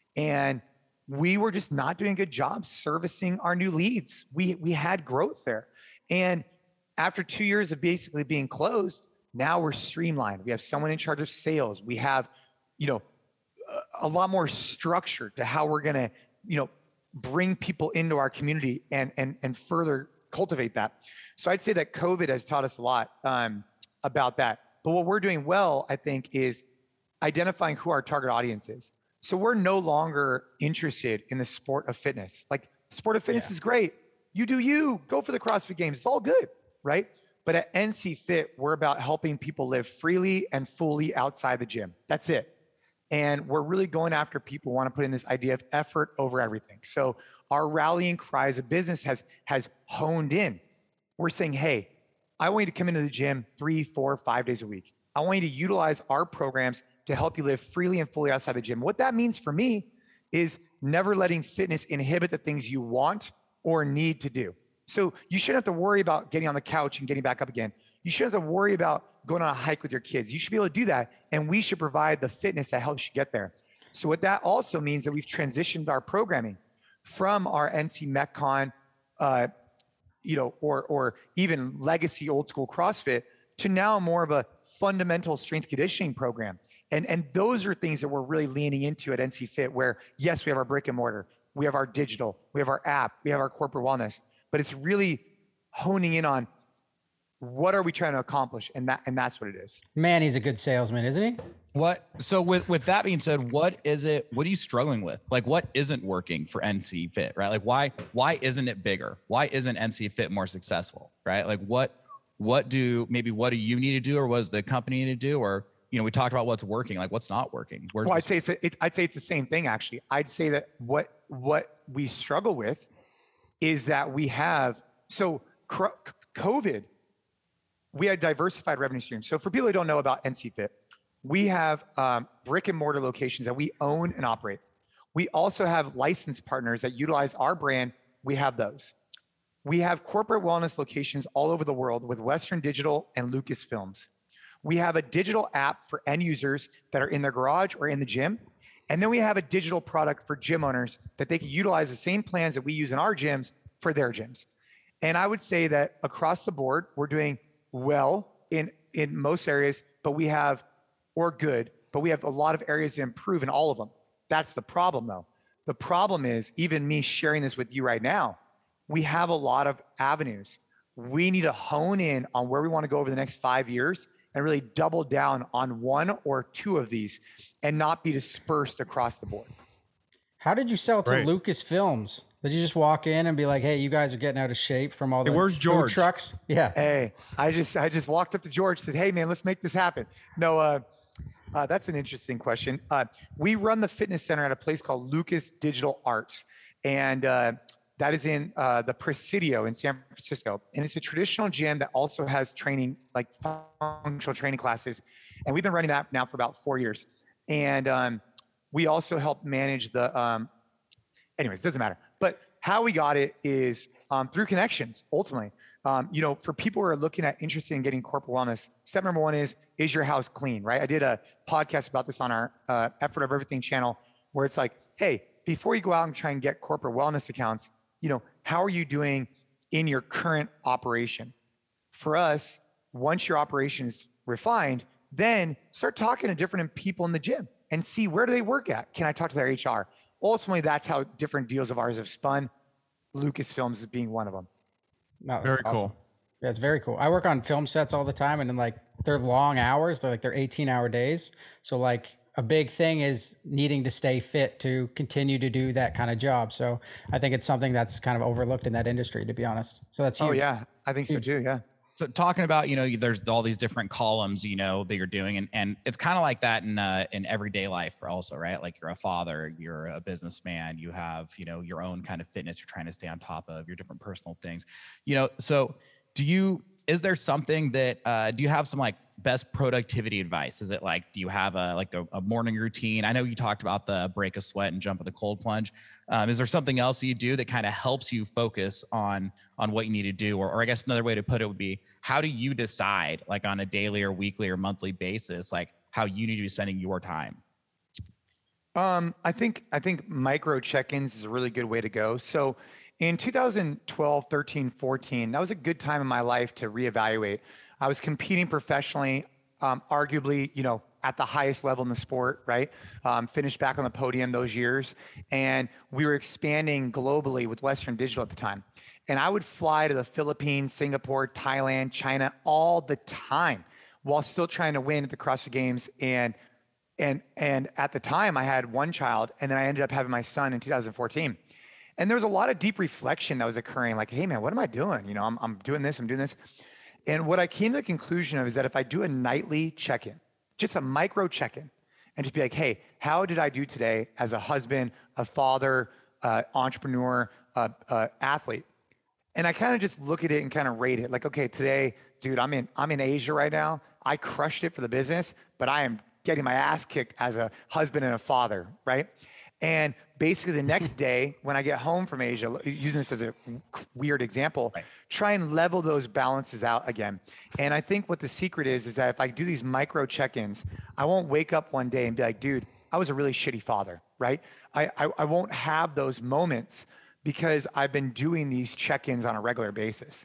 And we were just not doing a good job servicing our new leads. We, we had growth there. And after two years of basically being closed, now we're streamlined. We have someone in charge of sales. We have, you know, a, a lot more structure to how we're going to, you know, bring people into our community and, and, and further cultivate that. So I'd say that COVID has taught us a lot um, about that. But what we're doing well, I think, is identifying who our target audience is. So we're no longer interested in the sport of fitness. Like, sport of fitness yeah. is great. You do you. Go for the CrossFit Games. It's all good, right? But at N C Fit, we're about helping people live freely and fully outside the gym. That's it. And we're really going after people who want to put in this idea of effort over everything. So our rallying cries of business has, has honed in. We're saying, hey, I want you to come into the gym three, four, five days a week. I want you to utilize our programs to help you live freely and fully outside the gym. What that means for me is never letting fitness inhibit the things you want or need to do. So you shouldn't have to worry about getting on the couch and getting back up again. You shouldn't have to worry about going on a hike with your kids. You should be able to do that. And we should provide the fitness that helps you get there. So what that also means that we've transitioned our programming from our N C Metcon, uh, you know, or, or even legacy old school CrossFit to now more of a fundamental strength conditioning program. And, and those are things that we're really leaning into at N C Fit, where yes, we have our brick and mortar, we have our digital, we have our app, we have our corporate wellness, but it's really honing in on what are we trying to accomplish? And that, and that's what it is. Man, he's a good salesman, isn't he? What, so with, with that being said, what is it, what are you struggling with? Like, what isn't working for N C Fit, right? Like, why, why isn't it bigger? Why isn't N C Fit more successful, right? Like, what, what do, maybe what do you need to do, or what does the company need to do? Or, you know, we talked about what's working, like what's not working. Where's well, I'd say it's, a, it, I'd say it's the same thing, actually. I'd say that what, what we struggle with is that we have, so COVID, we had diversified revenue streams. So for people who don't know about N C Fit, we have um, brick and mortar locations that we own and operate. We also have licensed partners that utilize our brand. We have those. We have corporate wellness locations all over the world with Western Digital and Lucasfilms. We have a digital app for end users that are in their garage or in the gym. And then we have a digital product for gym owners that they can utilize the same plans that we use in our gyms for their gyms. And I would say that across the board, we're doing well in, in most areas, but we have, or good, but we have a lot of areas to improve in all of them. That's the problem though. The problem is, even me sharing this with you right now, we have a lot of avenues. We need to hone in on where we want to go over the next five years and really double down on one or two of these and not be dispersed across the board. How did you sell to Right. Lucasfilms? Did you just walk in and be like, "Hey, you guys are getting out of shape from all the Hey, where's food George? trucks"? Yeah. Hey, I just I just walked up to George, said, "Hey man, let's make this happen." No, uh, uh, that's an interesting question. Uh, we run the fitness center at a place called Lucas Digital Arts, and uh, that is in uh, the Presidio in San Francisco. And it's a traditional gym that also has training, like functional training classes. And we've been running that now for about four years. And um, we also help manage the, um, anyways, doesn't matter. But how we got it is um, through connections, ultimately. Um, you know, for people who are looking at interested in getting corporate wellness, step number one is, is your house clean, right? I did a podcast about this on our uh, Effort of Everything channel, where it's like, hey, before you go out and try and get corporate wellness accounts, you know, how are you doing in your current operation? For us, once your operation is refined, then start talking to different people in the gym and see where do they work at. Can I talk to their H R? Ultimately, that's how different deals of ours have spun. Lucasfilms is being one of them. No, Very awesome. cool. Yeah, it's very cool. I work on film sets all the time, and then like they're long hours. They're like they're eighteen hour days. So like a big thing is needing to stay fit to continue to do that kind of job. So I think it's something that's kind of overlooked in that industry, to be honest. So that's huge. Oh yeah, I think huge. so too. Yeah. So talking about, you know, there's all these different columns, you know, that you're doing, and and it's kind of like that in uh, in everyday life also, right? Like you're a father, you're a businessman, you have, you know, your own kind of fitness you're trying to stay on top of, your different personal things, you know. So do you, is there something that, uh, do you have some like best productivity advice? Is it like, do you have a, like a, a morning routine? I know you talked about the break a sweat and jump at the cold plunge. Um, is there something else that you do that kind of helps you focus on, on what you need to do? Or, or I guess another way to put it would be, how do you decide like on a daily or weekly or monthly basis, like how you need to be spending your time? Um, I think, I think micro check-ins is a really good way to go. So in two thousand twelve, thirteen, fourteen, that was a good time in my life to reevaluate. I was competing professionally, um, arguably, you know, at the highest level in the sport, right? Um, finished back on the podium those years. And we were expanding globally with Western Digital at the time. And I would fly to the Philippines, Singapore, Thailand, China all the time while still trying to win at the CrossFit Games. And, and, and at the time I had one child, and then I ended up having my son in two thousand fourteen. And there was a lot of deep reflection that was occurring, like, hey man, what am I doing? You know, I'm, I'm doing this, I'm doing this. And what I came to the conclusion of is that if I do a nightly check-in, just a micro check-in, and just be like, hey, how did I do today as a husband, a father, uh, entrepreneur, uh, uh, athlete? And I kind of just look at it and kind of rate it. Like, okay, today, dude, I'm in, I'm in Asia right now. I crushed it for the business, but I am getting my ass kicked as a husband and a father, right? And basically the next day when I get home from Asia, using this as a weird example, right, try and level those balances out again. And I think what the secret is, is that if I do these micro check-ins, I won't wake up one day and be like, dude, I was a really shitty father, right? I, I, I won't have those moments because I've been doing these check-ins on a regular basis.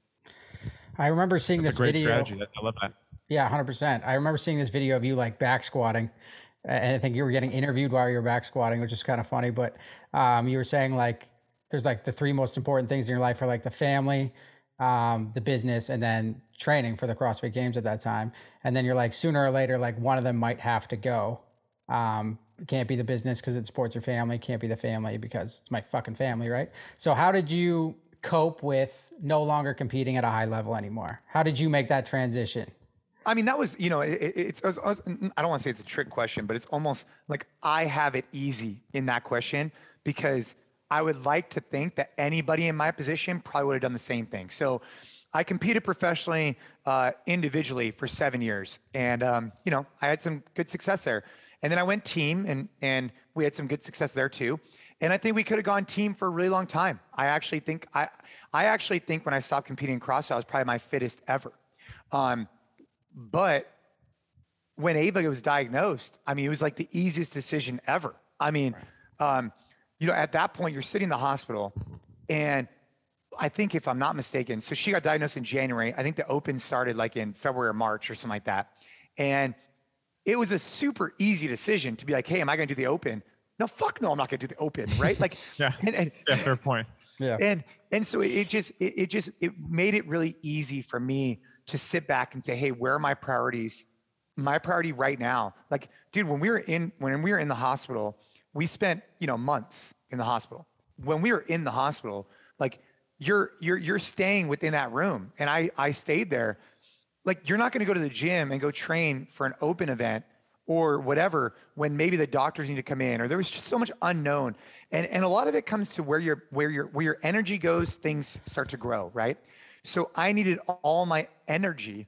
I remember seeing That's this a great video. Strategy. I love that. Yeah, one hundred percent. I remember seeing this video of you like back squatting. And I think you were getting interviewed while you were back squatting, which is kind of funny. But um, you were saying like, there's like the three most important things in your life are like the family, um, the business, and then training for the CrossFit Games at that time. And then you're like, sooner or later, like one of them might have to go. Um, it can't be the business because it supports your family. Can't be the family because it's my fucking family, right? So how did you cope with no longer competing at a high level anymore? How did you make that transition? I mean, that was, you know, it, it's, I don't want to say it's a trick question, but it's almost like I have it easy in that question because I would like to think that anybody in my position probably would have done the same thing. So I competed professionally, uh, individually for seven years. And, um, you know, I had some good success there. And then I went team and, and we had some good success there too. And I think we could have gone team for a really long time. I actually think, I, I actually think when I stopped competing in CrossFit, I was probably my fittest ever. Um, But when Ava was diagnosed, I mean, it was like the easiest decision ever. I mean, um, you know, at that point you're sitting in the hospital and I think if I'm not mistaken, so she got diagnosed in January. I think the Open started like in February or March or something like that. And it was a super easy decision to be like, hey, am I going to do the Open? No, fuck no, I'm not going to do the Open. Right. Like, yeah, and, and, yeah, fair point. Yeah. And, and so it just, it, it just, it made it really easy for me to sit back and say, hey, where are my priorities? My priority right now, like, dude, when we were in, when we were in the hospital, we spent, you know, months in the hospital. When we were in the hospital, like you're, you're, you're staying within that room. And I, I stayed there. Like, you're not going to go to the gym and go train for an Open event or whatever, when maybe the doctors need to come in, or there was just so much unknown. And, and a lot of it comes to where your, where your, where your energy goes, things start to grow, right? So I needed all my energy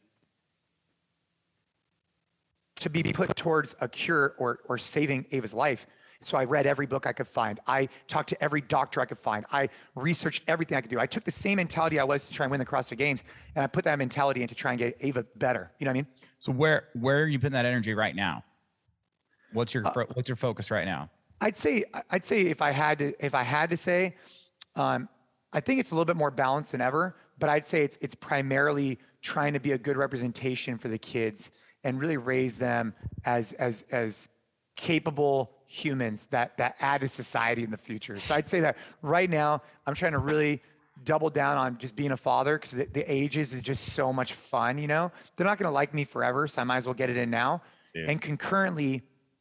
to be put towards a cure or, or saving Ava's life. So I read every book I could find. I talked to every doctor I could find. I researched everything I could do. I took the same mentality I was to try and win the CrossFit Games, and I put that mentality in to try and get Ava better. You know what I mean? So where where are you putting that energy right now? What's your uh, what's your focus right now? I'd say I'd say if I had to if I had to say, um, I think it's a little bit more balanced than ever, but I'd say it's it's primarily trying to be a good representation for the kids and really raise them as as as capable humans that that add to society in the future. So I'd say that right now I'm trying to really double down on just being a father, because the, the ages is just so much fun. You know, they're not going to like me forever, so I might as well get it in now. Yeah. And concurrently,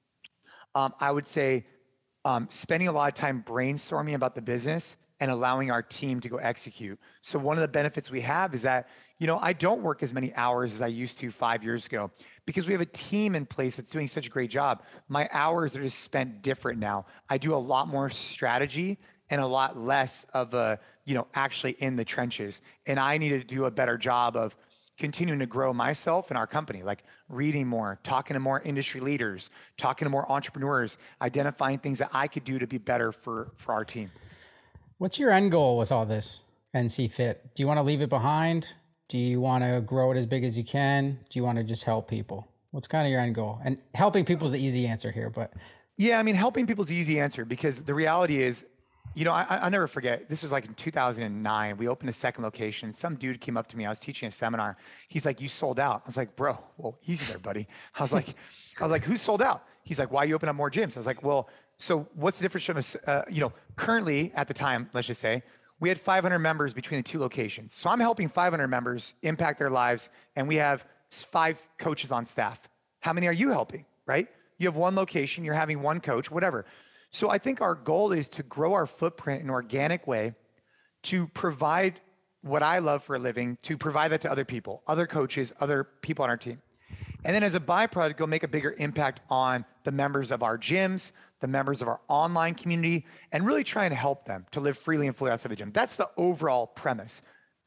um, I would say um, spending a lot of time brainstorming about the business and allowing our team to go execute. So one of the benefits we have is that, you know, I don't work as many hours as I used to five years ago because we have a team in place that's doing such a great job. My hours are just spent different now. I do a lot more strategy and a lot less of a, you know, actually in the trenches. And I need to do a better job of continuing to grow myself and our company, like reading more, talking to more industry leaders, talking to more entrepreneurs, identifying things that I could do to be better for, for our team. What's your end goal with all this N C Fit? Do you want to leave it behind? Do you want to grow it as big as you can? Do you want to just help people? What's kind of your end goal? And helping people is the easy answer here, but. Yeah, I mean, helping people is the easy answer, because the reality is, you know, I, I'll never forget, this was like in two thousand nine, we opened a second location. Some dude came up to me, I was teaching a seminar. He's like, you sold out. I was like, bro, well, easy there, buddy. I was like, I was like, who sold out? He's like, why you open up more gyms? I was like, well, so what's the difference from, uh, you know, currently at the time, let's just say, we had five hundred members between the two locations. So I'm helping five hundred members impact their lives, and we have five coaches on staff. How many are you helping, right? You have one location, you're having one coach, whatever. So I think our goal is to grow our footprint in an organic way, to provide what I love for a living, to provide that to other people, other coaches, other people on our team. And then as a byproduct, go make a bigger impact on the members of our gyms, the members of our online community, and really try and help them to live freely and fully outside the gym. That's the overall premise.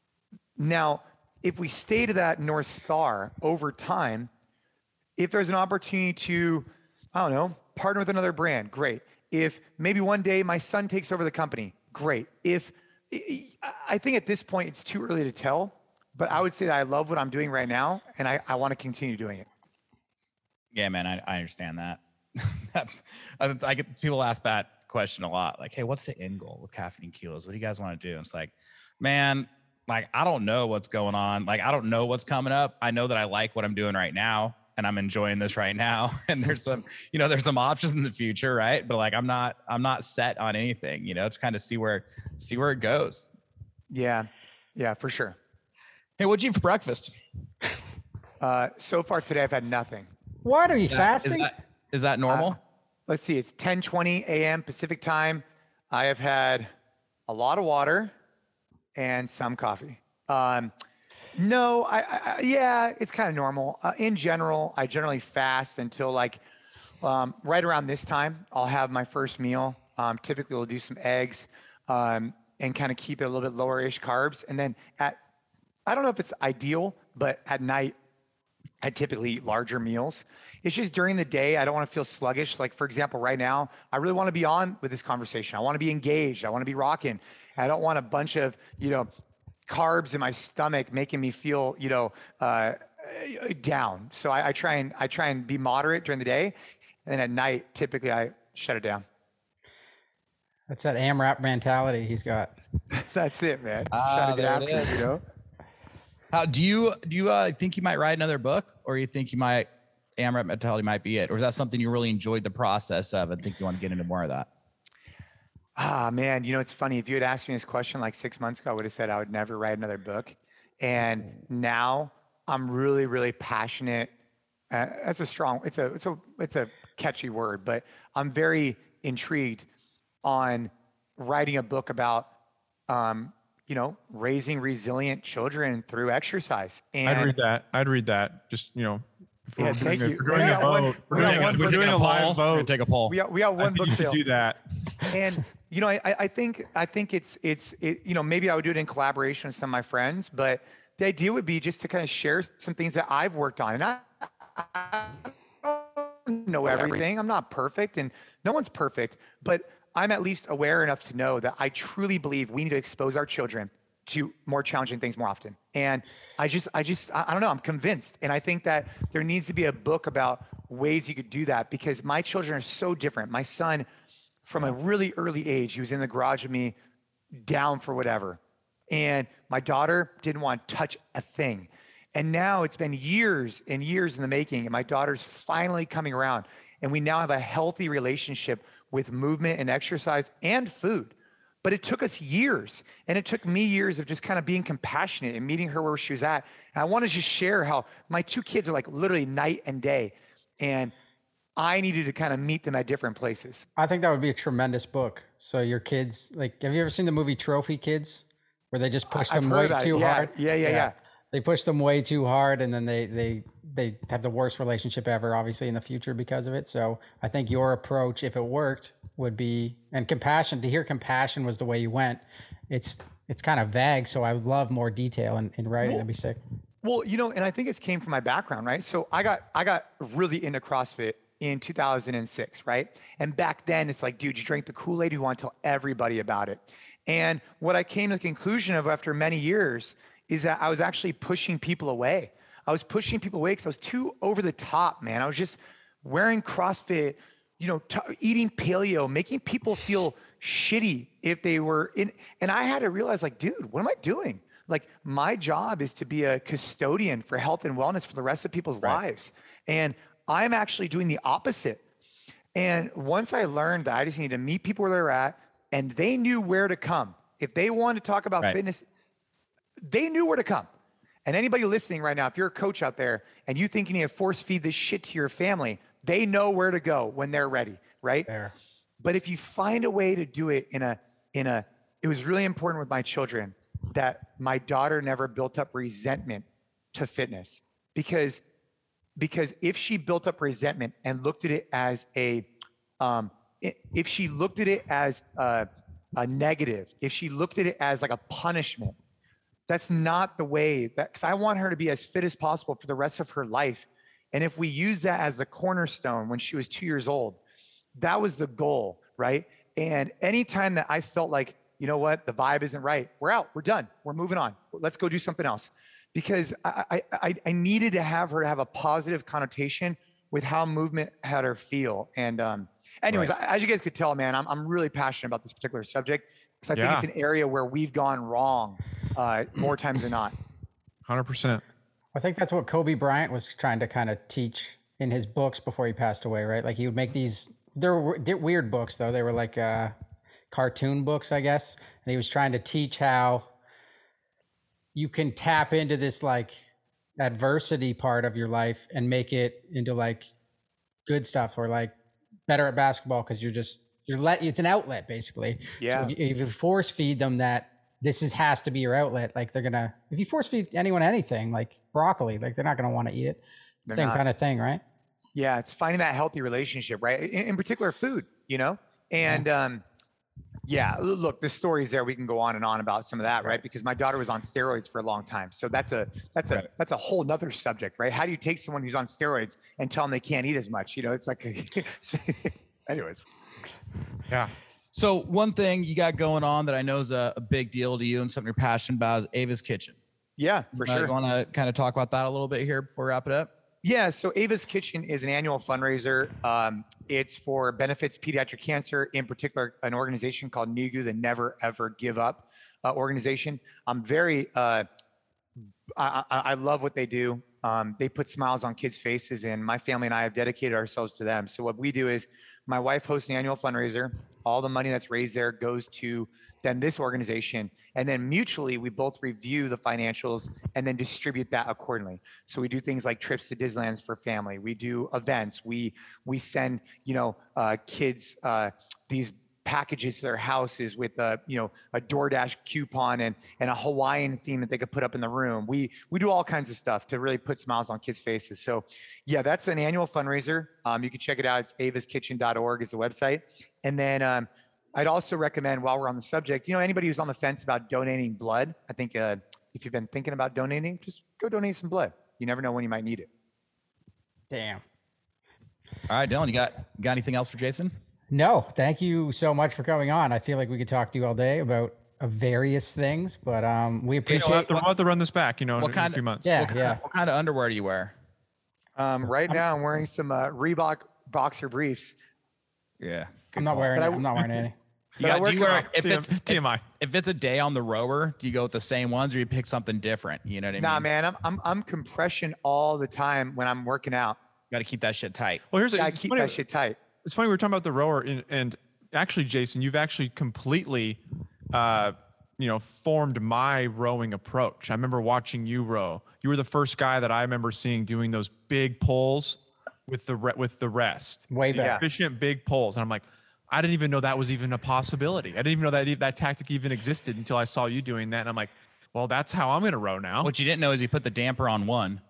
Now, if we stay to that North Star over time, if there's an opportunity to, I don't know, partner with another brand, great. If maybe one day my son takes over the company, great. If I think at this point it's too early to tell, but I would say that I love what I'm doing right now, and I, I want to continue doing it. Yeah, man, I, I understand that. That's I, I get people ask that question a lot. Like, hey, what's the end goal with Caffeinated Kilos? What do you guys want to do? And it's like, man, like I don't know what's going on. Like I don't know what's coming up. I know that I like what I'm doing right now, and I'm enjoying this right now. And there's some, you know, there's some options in the future, right? But like I'm not, I'm not set on anything. You know, just kind of see where, see where it goes. Yeah, yeah, for sure. Hey, what'd you eat for breakfast? Uh, so far today, I've had nothing. What, are you Is that, fasting? Is that, is that normal? Uh, let's see, it's ten twenty a.m. Pacific time. I have had a lot of water and some coffee. Um, no, I, I yeah, it's kind of normal. Uh, in general, I generally fast until like um, right around this time. I'll have my first meal. Um, typically, we'll do some eggs um, and kind of keep it a little bit lower-ish carbs. And then at, I don't know if it's ideal, but at night, I typically eat larger meals. It's just during the day, I don't want to feel sluggish. Like, for example, right now, I really want to be on with this conversation. I want to be engaged. I want to be rocking. I don't want a bunch of, you know, carbs in my stomach making me feel, you know, uh, down. So I, I try and I try and be moderate during the day. And then at night, typically I shut it down. That's that AMRAP mentality he's got. That's it, man. Ah, Trying to get there it after it, is. you know? How do you do you uh, think you might write another book, or you think you might AMRAP mentality might be it, or is that something you really enjoyed the process of and think you want to get into more of that? Ah, man, you know, it's funny. If you had asked me this question like six months ago, I would have said I would never write another book. And now I'm really, really passionate. Uh, that's a strong, it's a, it's a, it's a catchy word, but I'm very intrigued on writing a book about, um, you know, raising resilient children through exercise. And I'd read that. I'd read that. Just, you know, yeah, we're thank doing you. a, we're doing We a got one- vote. we We're got doing, one a, we're book doing a poll. live We're gonna vote. take a poll. we got, we got I one think book you should sale. do that. And you know, I, I think I think it's it's it, you know, maybe I would do it in collaboration with some of my friends, but the idea would be just to kind of share some things that I've worked on. And I, I don't know everything. I'm not perfect, and no one's perfect, but I'm at least aware enough to know that I truly believe we need to expose our children to more challenging things more often. And I just, I just, I I don't know, I'm convinced. And I think that there needs to be a book about ways you could do that, because my children are so different. My son, from a really early age, he was in the garage with me down for whatever. And my daughter didn't want to touch a thing. And now it's been years and years in the making, and my daughter's finally coming around. And we now have a healthy relationship with movement and exercise and food. But it took us years, and it took me years of just kind of being compassionate and meeting her where she was at. And I want to just share how my two kids are like literally night and day, and I needed to kind of meet them at different places. I think that would be a tremendous book. So your kids, like, have you ever seen the movie Trophy Kids, where they just push I've them heard way about too it. Yeah, hard? yeah, yeah, yeah. They push them way too hard, and then they they they have the worst relationship ever, obviously, in the future because of it. So I think your approach, if it worked, would be, and compassion, to hear compassion was the way you went. It's it's kind of vague, so I would love more detail in, in writing. Well, That'd be sick. Well, you know, and I think it's came from my background, right? So I got I got really into CrossFit in two thousand six, right? And back then it's like, dude, you drink the Kool-Aid, you want to tell everybody about it. And what I came to the conclusion of after many years is that I was actually pushing people away. I was pushing people away because I was too over the top, man. I was just wearing CrossFit, you know, t- eating paleo, making people feel shitty if they were in. And I had to realize, like, dude, what am I doing? Like, my job is to be a custodian for health and wellness for the rest of people's right. lives. And I'm actually doing the opposite. And once I learned that I just need to meet people where they're at, and they knew where to come. If they wanted to talk about right. fitness, they knew where to come. And anybody listening right now, if you're a coach out there and you think you need to force feed this shit to your family, they know where to go when they're ready, right? Fair. But if you find a way to do it in a, in a, it was really important with my children that my daughter never built up resentment to fitness, because, because if she built up resentment and looked at it as a, um, if she looked at it as a, a negative, if she looked at it as like a punishment, that's not the way that, because I want her to be as fit as possible for the rest of her life. And if we use that as the cornerstone when she was two years old, that was the goal, right? And anytime that I felt like, you know what, the vibe isn't right, we're out, we're done, we're moving on. Let's go do something else. Because I, I, I needed to have her to have a positive connotation with how movement had her feel. And um, anyways, right. as you guys could tell, man, I'm, I'm really passionate about this particular subject because I yeah. think it's an area where we've gone wrong uh, more times than not. one hundred percent. I think that's what Kobe Bryant was trying to kind of teach in his books before he passed away, right? Like he would make these, they were weird books though. They were like uh, cartoon books, I guess. And he was trying to teach how you can tap into this like adversity part of your life and make it into like good stuff, or like better at basketball because you're just, you're let, it's an outlet basically. Yeah. So if you, if you force feed them that this is, has to be your outlet, like they're gonna, if you force feed anyone anything like broccoli, like they're not gonna want to eat it. They're Same not. kind of thing, right? Yeah, it's finding that healthy relationship, right? In, in particular, food, you know? And yeah. um, yeah, look, the stories there, we can go on and on about some of that, right? Because my daughter was on steroids for a long time. So that's a that's a right. that's a whole nother subject, right? How do you take someone who's on steroids and tell them they can't eat as much? You know, it's like, a, anyways. Yeah. So one thing you got going on that I know is a, a big deal to you and something you're passionate about is Ava's Kitchen. Yeah, for uh, sure. You want to kind of talk about that a little bit here before we wrap it up? Yeah, so Ava's Kitchen is an annual fundraiser. Um, it's for benefits pediatric cancer, in particular, an organization called N I G U, the Never Ever Give Up uh, organization. I'm very, uh, I, I, I love what they do. Um, they put smiles on kids' faces, and my family and I have dedicated ourselves to them. So what we do is my wife hosts an annual fundraiser. All the money that's raised there goes to then this organization. And then mutually, we both review the financials and then distribute that accordingly. So we do things like trips to Disneyland for family. We do events. We we send, you know, uh, kids uh, these packages to their houses with a, you know, a DoorDash coupon and, and a Hawaiian theme that they could put up in the room. We we do all kinds of stuff to really put smiles on kids' faces. So yeah, that's an annual fundraiser. Um, you can check it out. It's avas kitchen dot org is the website. And then um, I'd also recommend, while we're on the subject, you know, anybody who's on the fence about donating blood, I think uh, if you've been thinking about donating, just go donate some blood. You never know when you might need it. Damn. All right, Dylan, you got got anything else for Jason? No, thank you so much for coming on. I feel like we could talk to you all day about uh, various things, but um, we appreciate. We'll have, to, we'll have to run this back, you know, what in, kind in a few months. Yeah, what kind, yeah. Of, what kind of underwear do you wear? Um, right now, I'm wearing some uh, Reebok boxer briefs. Yeah, I'm not call. wearing. I, I'm not wearing any. You got, do you wear, if T M, it's T M I. If, if it's a day on the rower, do you go with the same ones or you pick something different? You know what I mean? Nah, man, I'm I'm I'm compression all the time when I'm working out. Got to keep that shit tight. Well, here's a, I keep funny, that shit tight. It's funny we were talking about the rower, and, and actually, Jason, you've actually completely, uh, you know, formed my rowing approach. I remember watching you row. You were the first guy that I remember seeing doing those big pulls with the re- with the rest. Way back. Efficient big pulls, and I'm like, I didn't even know that was even a possibility. I didn't even know that that tactic even existed until I saw you doing that, and I'm like, well, that's how I'm going to row now. What you didn't know is you put the damper on one.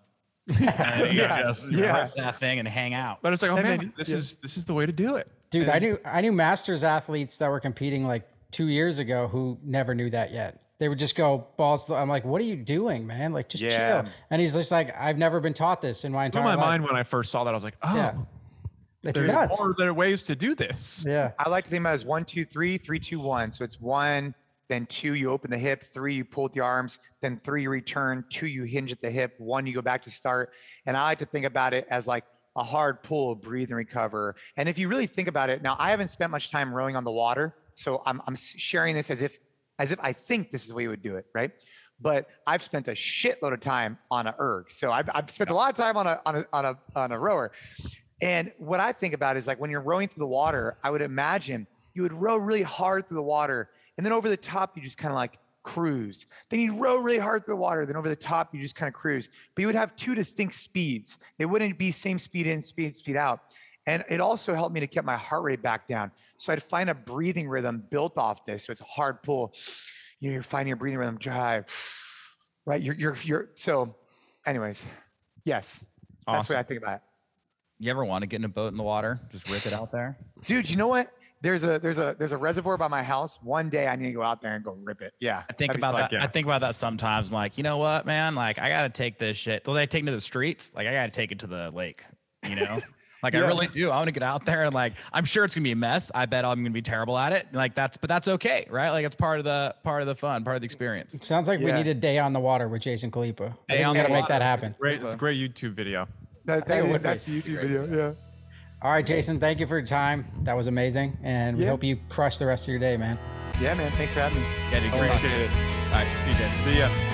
and you Yeah, just yeah. rip that thing and hang out. But it's like, oh And man, then- this yeah. is this is the way to do it. Dude, And- I knew I knew masters athletes that were competing like two years ago who never knew that yet. They would just go balls. To, I'm like, what are you doing, man? Like, just Yeah. chill. And he's just like, I've never been taught this in my blew entire my life. mind when I first saw that. I was like, oh, Yeah. It's there's nuts. more there are ways to do this. Yeah. I like to think about it as one, two, three, three, two, one. So it's one, then two, you open the hip, three, you pull at the arms, then three, you return, two, you hinge at the hip, one, you go back to start. And I like to think about it as like a hard pull, breathe and recover. And if you really think about it, now I haven't spent much time rowing on the water, so I'm I'm sharing this as if as if I think this is the way you would do it, right? But I've spent a shitload of time on a erg, so I've, I've spent a lot of time on a on a on a on a rower. And what I think about is like when you're rowing through the water, I would imagine you would row really hard through the water, and then over the top you just kind of like cruise. Then you row really hard through the water, then over the top you just kind of cruise. But you would have two distinct speeds. It wouldn't be same speed in, speed, speed out. And it also helped me to get my heart rate back down. So I'd find a breathing rhythm built off this. So it's a hard pull. You know, you're finding your breathing rhythm, drive, right? You're, you're, you're, so anyways, yes, that's Awesome. what I think about it. You ever want to get in a boat in the water? Just rip it out there? Dude, you know what? There's a, there's a, there's a reservoir by my house. One day I need to go out there and go rip it. Yeah. I think that'd be about fun. that. yeah. I think about that sometimes. I'm like, you know what, man? Like, I got to take this shit. Well, they take it to the streets. Like, I got to take it to the lake, you know? Like, I Yeah. really do. I want to get out there and like, I'm sure it's gonna be a mess. I bet I'm gonna be terrible at it. Like that's, but that's okay, right? Like it's part of the part of the fun, part of the experience. Sounds like we Yeah. need a day on the water with Jason Khalipa. I Day think on we the gotta make water. that happen. Great, it's a great YouTube video. That, think that it is, would that's the YouTube video. Yeah. All right, Jason, thank you for your time. That was amazing. And we Yeah. hope you crush the rest of your day, man. Yeah, man. Thanks for having me. Yeah, dude, good talking to you. Appreciate it. All right, see you, Jason. See ya.